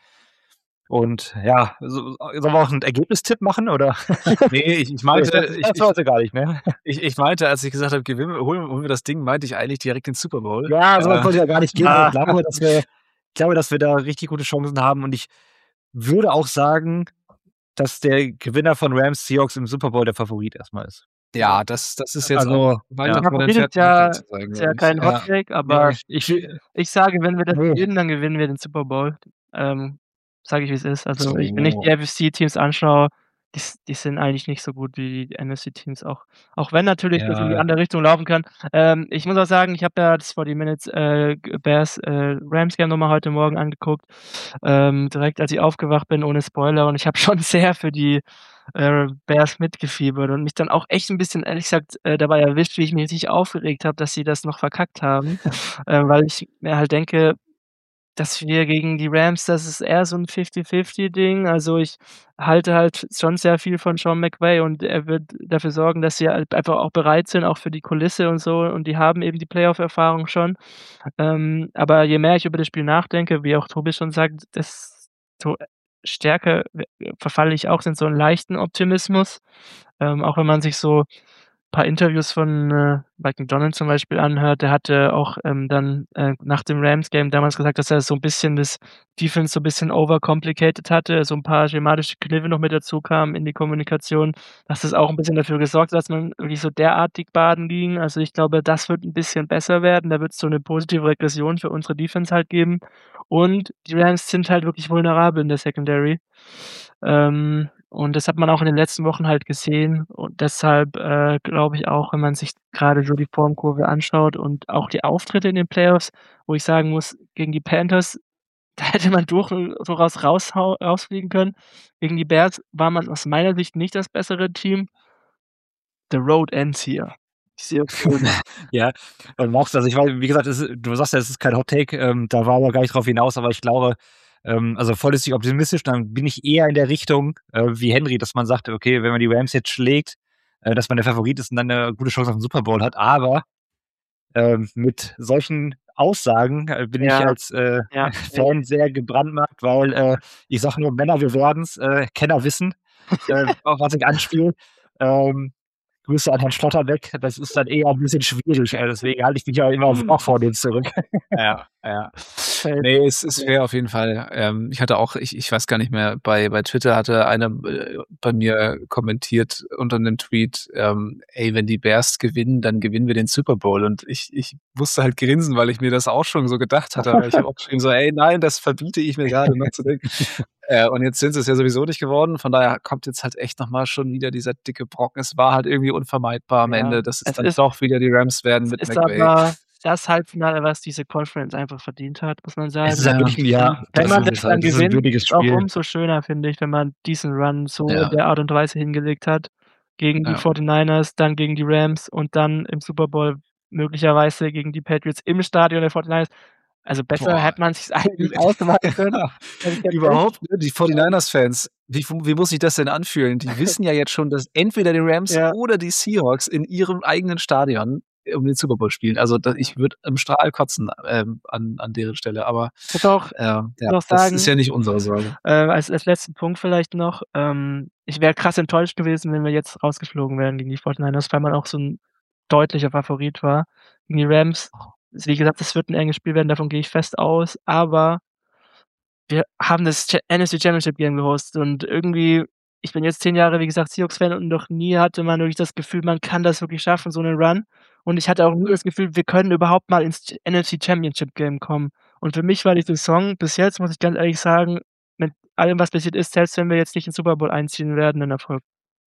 Und ja, sollen wir auch einen Ergebnistipp machen, oder? Nee, ich meinte, das wollte gar nicht, ne? ich meinte, als ich gesagt habe, holen wir das Ding, meinte ich eigentlich direkt den Super Bowl. Ja, so weit wollte ich ja gar nicht gehen. Ich glaube, dass wir da richtig gute Chancen haben. Und ich würde auch sagen, dass der Gewinner von Rams Seahawks im Super Bowl der Favorit erstmal ist. Ja, das ist jetzt Also, Favorit ist ja kein Hot Take, aber ich sage, wenn wir das gewinnen, dann gewinnen wir den Super Bowl. Sage ich, wie es ist. Also, wenn ich die AFC-Teams anschaue, die sind eigentlich nicht so gut wie die NFC-Teams auch. Auch wenn natürlich das in die andere Richtung laufen kann. Ich muss auch sagen, ich habe ja das 40 Minutes Bears Rams Game nochmal heute Morgen angeguckt, direkt als ich aufgewacht bin, ohne Spoiler. Und ich habe schon sehr für die Bears mitgefiebert und mich dann auch echt ein bisschen, ehrlich gesagt, dabei erwischt, wie ich mich richtig aufgeregt habe, dass sie das noch verkackt haben. Weil ich mir halt denke, dass wir gegen die Rams, das ist eher so 'n 50-50-Ding. Also, ich halte halt schon sehr viel von Sean McVay und er wird dafür sorgen, dass sie halt einfach auch bereit sind, auch für die Kulisse und so, und die haben eben die Playoff-Erfahrung schon. Aber je mehr ich über das Spiel nachdenke, wie auch Tobi schon sagt, desto stärker verfalle ich auch in so 'n leichten Optimismus. Auch wenn man sich so paar Interviews von Mike McDonald zum Beispiel anhört, der hatte auch dann nach dem Rams-Game damals gesagt, dass er so ein bisschen das Defense so ein bisschen overcomplicated hatte, so ein paar schematische Kniffe noch mit dazu kamen in die Kommunikation, dass das auch ein bisschen dafür gesorgt hat, dass man wirklich so derartig baden ging. Also, ich glaube, das wird ein bisschen besser werden. Da wird's so eine positive Regression für unsere Defense halt geben. Und die Rams sind halt wirklich vulnerabel in der Secondary. Und das hat man auch in den letzten Wochen halt gesehen. Und deshalb glaube ich auch, wenn man sich gerade so die Formkurve anschaut und auch die Auftritte in den Playoffs, wo ich sagen muss, gegen die Panthers, da hätte man durchaus rausfliegen können. Gegen die Bears war man aus meiner Sicht nicht das bessere Team. The road ends here. Ich sehe Ja, machst also ich weiß, wie gesagt, du sagst ja, es ist kein Hot Take, da war aber gar nicht drauf hinaus, aber ich glaube, also vollständig optimistisch, dann bin ich eher in der Richtung wie Henry, dass man sagt, okay, wenn man die Rams jetzt schlägt, dass man der Favorit ist und dann eine gute Chance auf den Super Bowl hat, aber mit solchen Aussagen bin ich als Fan sehr gebrandmarkt, weil ich sage nur, Männer, wir werden's, Kenner wissen, auf was ich anspiele. Grüße an Herrn Schlotterbeck, das ist dann eher ein bisschen schwierig, deswegen halte ich mich ja immer auch vor dem zurück. Ja. Nee, es ist fair auf jeden Fall. Ich hatte auch, ich weiß gar nicht mehr, bei Twitter hatte einer bei mir kommentiert unter einem Tweet, wenn die Bears gewinnen, dann gewinnen wir den Super Bowl. Und ich musste halt grinsen, weil ich mir das auch schon so gedacht hatte. Aber ich habe auch geschrieben so, nein, das verbiete ich mir gerade noch zu denken. Und jetzt sind sie es ja sowieso nicht geworden. Von daher kommt jetzt halt echt nochmal schon wieder dieser dicke Brocken. Es war halt irgendwie unvermeidbar am Ende, dass es dann doch wieder die Rams werden mit McVay. Aber das Halbfinale, was diese Conference einfach verdient hat, muss man sagen. Es ist halt wirklich wenn man das dann gewinnt, ist es auch umso schöner, finde ich, wenn man diesen Run so in der Art und Weise hingelegt hat. Gegen die 49ers, dann gegen die Rams und dann im Super Bowl möglicherweise gegen die Patriots im Stadion der 49ers. Also besser hätte man es sich eigentlich ausmachen können. Überhaupt, ne? Die 49ers-Fans, wie muss sich das denn anfühlen? Die wissen ja jetzt schon, dass entweder die Rams oder die Seahawks in ihrem eigenen Stadion um den Super Bowl spielen. Also ich würde im Strahl kotzen an deren Stelle, aber das ist ja nicht unsere Sorge. Als letzten Punkt vielleicht noch, ich wäre krass enttäuscht gewesen, wenn wir jetzt rausgeflogen wären gegen die 49ers, weil man auch so ein deutlicher Favorit war. Gegen die Rams, wie gesagt, das wird ein enges Spiel werden, davon gehe ich fest aus, aber wir haben das NFC Championship Game gehostet und irgendwie, ich bin jetzt 10 Jahre, wie gesagt, Seahawks-Fan und noch nie hatte man wirklich das Gefühl, man kann das wirklich schaffen, so einen Run. Und ich hatte auch nie das Gefühl, wir können überhaupt mal ins NFC Championship Game kommen. Und für mich war die Saison bis jetzt, muss ich ganz ehrlich sagen, mit allem, was passiert ist, selbst wenn wir jetzt nicht in den Super Bowl einziehen werden, ein Erfolg.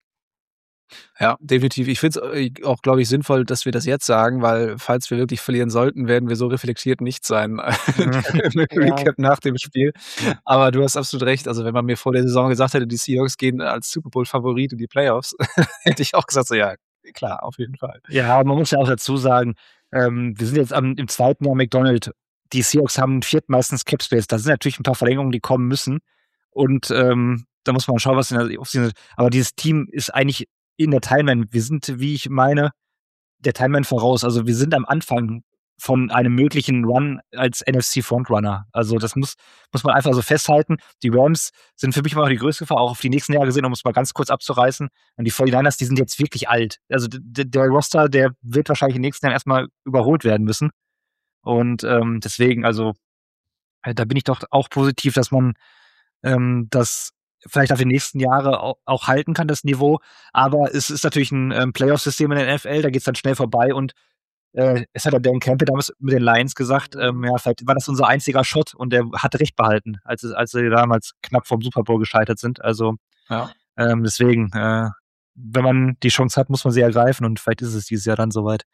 Ja, definitiv. Ich finde es auch, glaube ich, sinnvoll, dass wir das jetzt sagen, weil falls wir wirklich verlieren sollten, werden wir so reflektiert nicht sein im Recap nach dem Spiel. Aber du hast absolut recht. Also wenn man mir vor der Saison gesagt hätte, die Seahawks gehen als Super Bowl-Favorit in die Playoffs, hätte ich auch gesagt, so ja, klar, auf jeden Fall. Ja, man muss ja auch dazu sagen, wir sind jetzt im zweiten Jahr McDonald. Die Seahawks haben viertmeistens Cap Space. Da sind natürlich ein paar Verlängerungen, die kommen müssen. Und da muss man schauen, was in der Offseason ist. Aber dieses Team ist eigentlich in der Timeline, wir sind, wie ich meine, der Timeline voraus. Also wir sind am Anfang von einem möglichen Run als NFC-Frontrunner. Also das muss man einfach so festhalten. Die Rams sind für mich immer noch die größte Gefahr, auch auf die nächsten Jahre gesehen, um es mal ganz kurz abzureißen. Und die 49ers, die sind jetzt wirklich alt. Also der Roster, der wird wahrscheinlich in den nächsten Jahren erstmal überholt werden müssen. Und deswegen, also da bin ich doch auch positiv, dass man das vielleicht auf die nächsten Jahre auch halten kann, das Niveau. Aber es ist natürlich ein Playoff-System in der NFL, da geht es dann schnell vorbei. Und es hat ja Dan Campbell damals mit den Lions gesagt, vielleicht war das unser einziger Shot und er hatte recht behalten, als sie damals knapp vom Super Bowl gescheitert sind. Also deswegen, wenn man die Chance hat, muss man sie ergreifen und vielleicht ist es dieses Jahr dann soweit.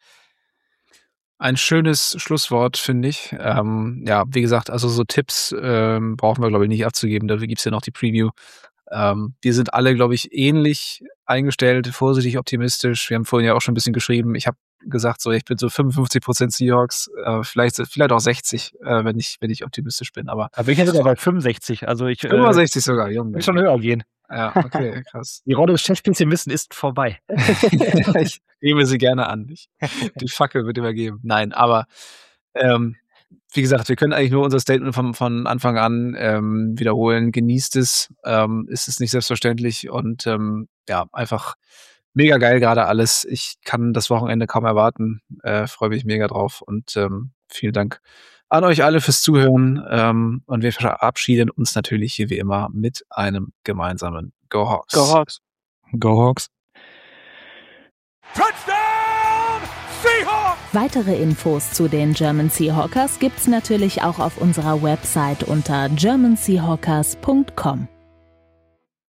Ein schönes Schlusswort, finde ich. Wie gesagt, also so Tipps brauchen wir, glaube ich, nicht abzugeben. Dafür gibt es ja noch die Preview. Wir sind alle, glaube ich, ähnlich eingestellt, vorsichtig optimistisch. Wir haben vorhin ja auch schon ein bisschen geschrieben. Ich habe gesagt, so ich bin so 55% Seahawks, vielleicht auch 60, wenn ich optimistisch bin. Aber ich hätte sogar bei 65. Also 65 sogar, Junge. Will schon höher gehen. Ja, okay, krass. Die Rolle des Chefspezimisten ist vorbei. Ich nehme sie gerne an. Die Fackel wird übergeben. Nein, aber wie gesagt, wir können eigentlich nur unser Statement von Anfang an wiederholen. Genießt es, ist es nicht selbstverständlich und einfach mega geil gerade alles. Ich kann das Wochenende kaum erwarten. Freue mich mega drauf und vielen Dank an euch alle fürs Zuhören und wir verabschieden uns natürlich hier wie immer mit einem gemeinsamen Go Hawks. Go Hawks. Go Hawks. Touchdown Seahawks! Weitere Infos zu den German Seahawkers gibt's natürlich auch auf unserer Website unter germanseahawkers.com.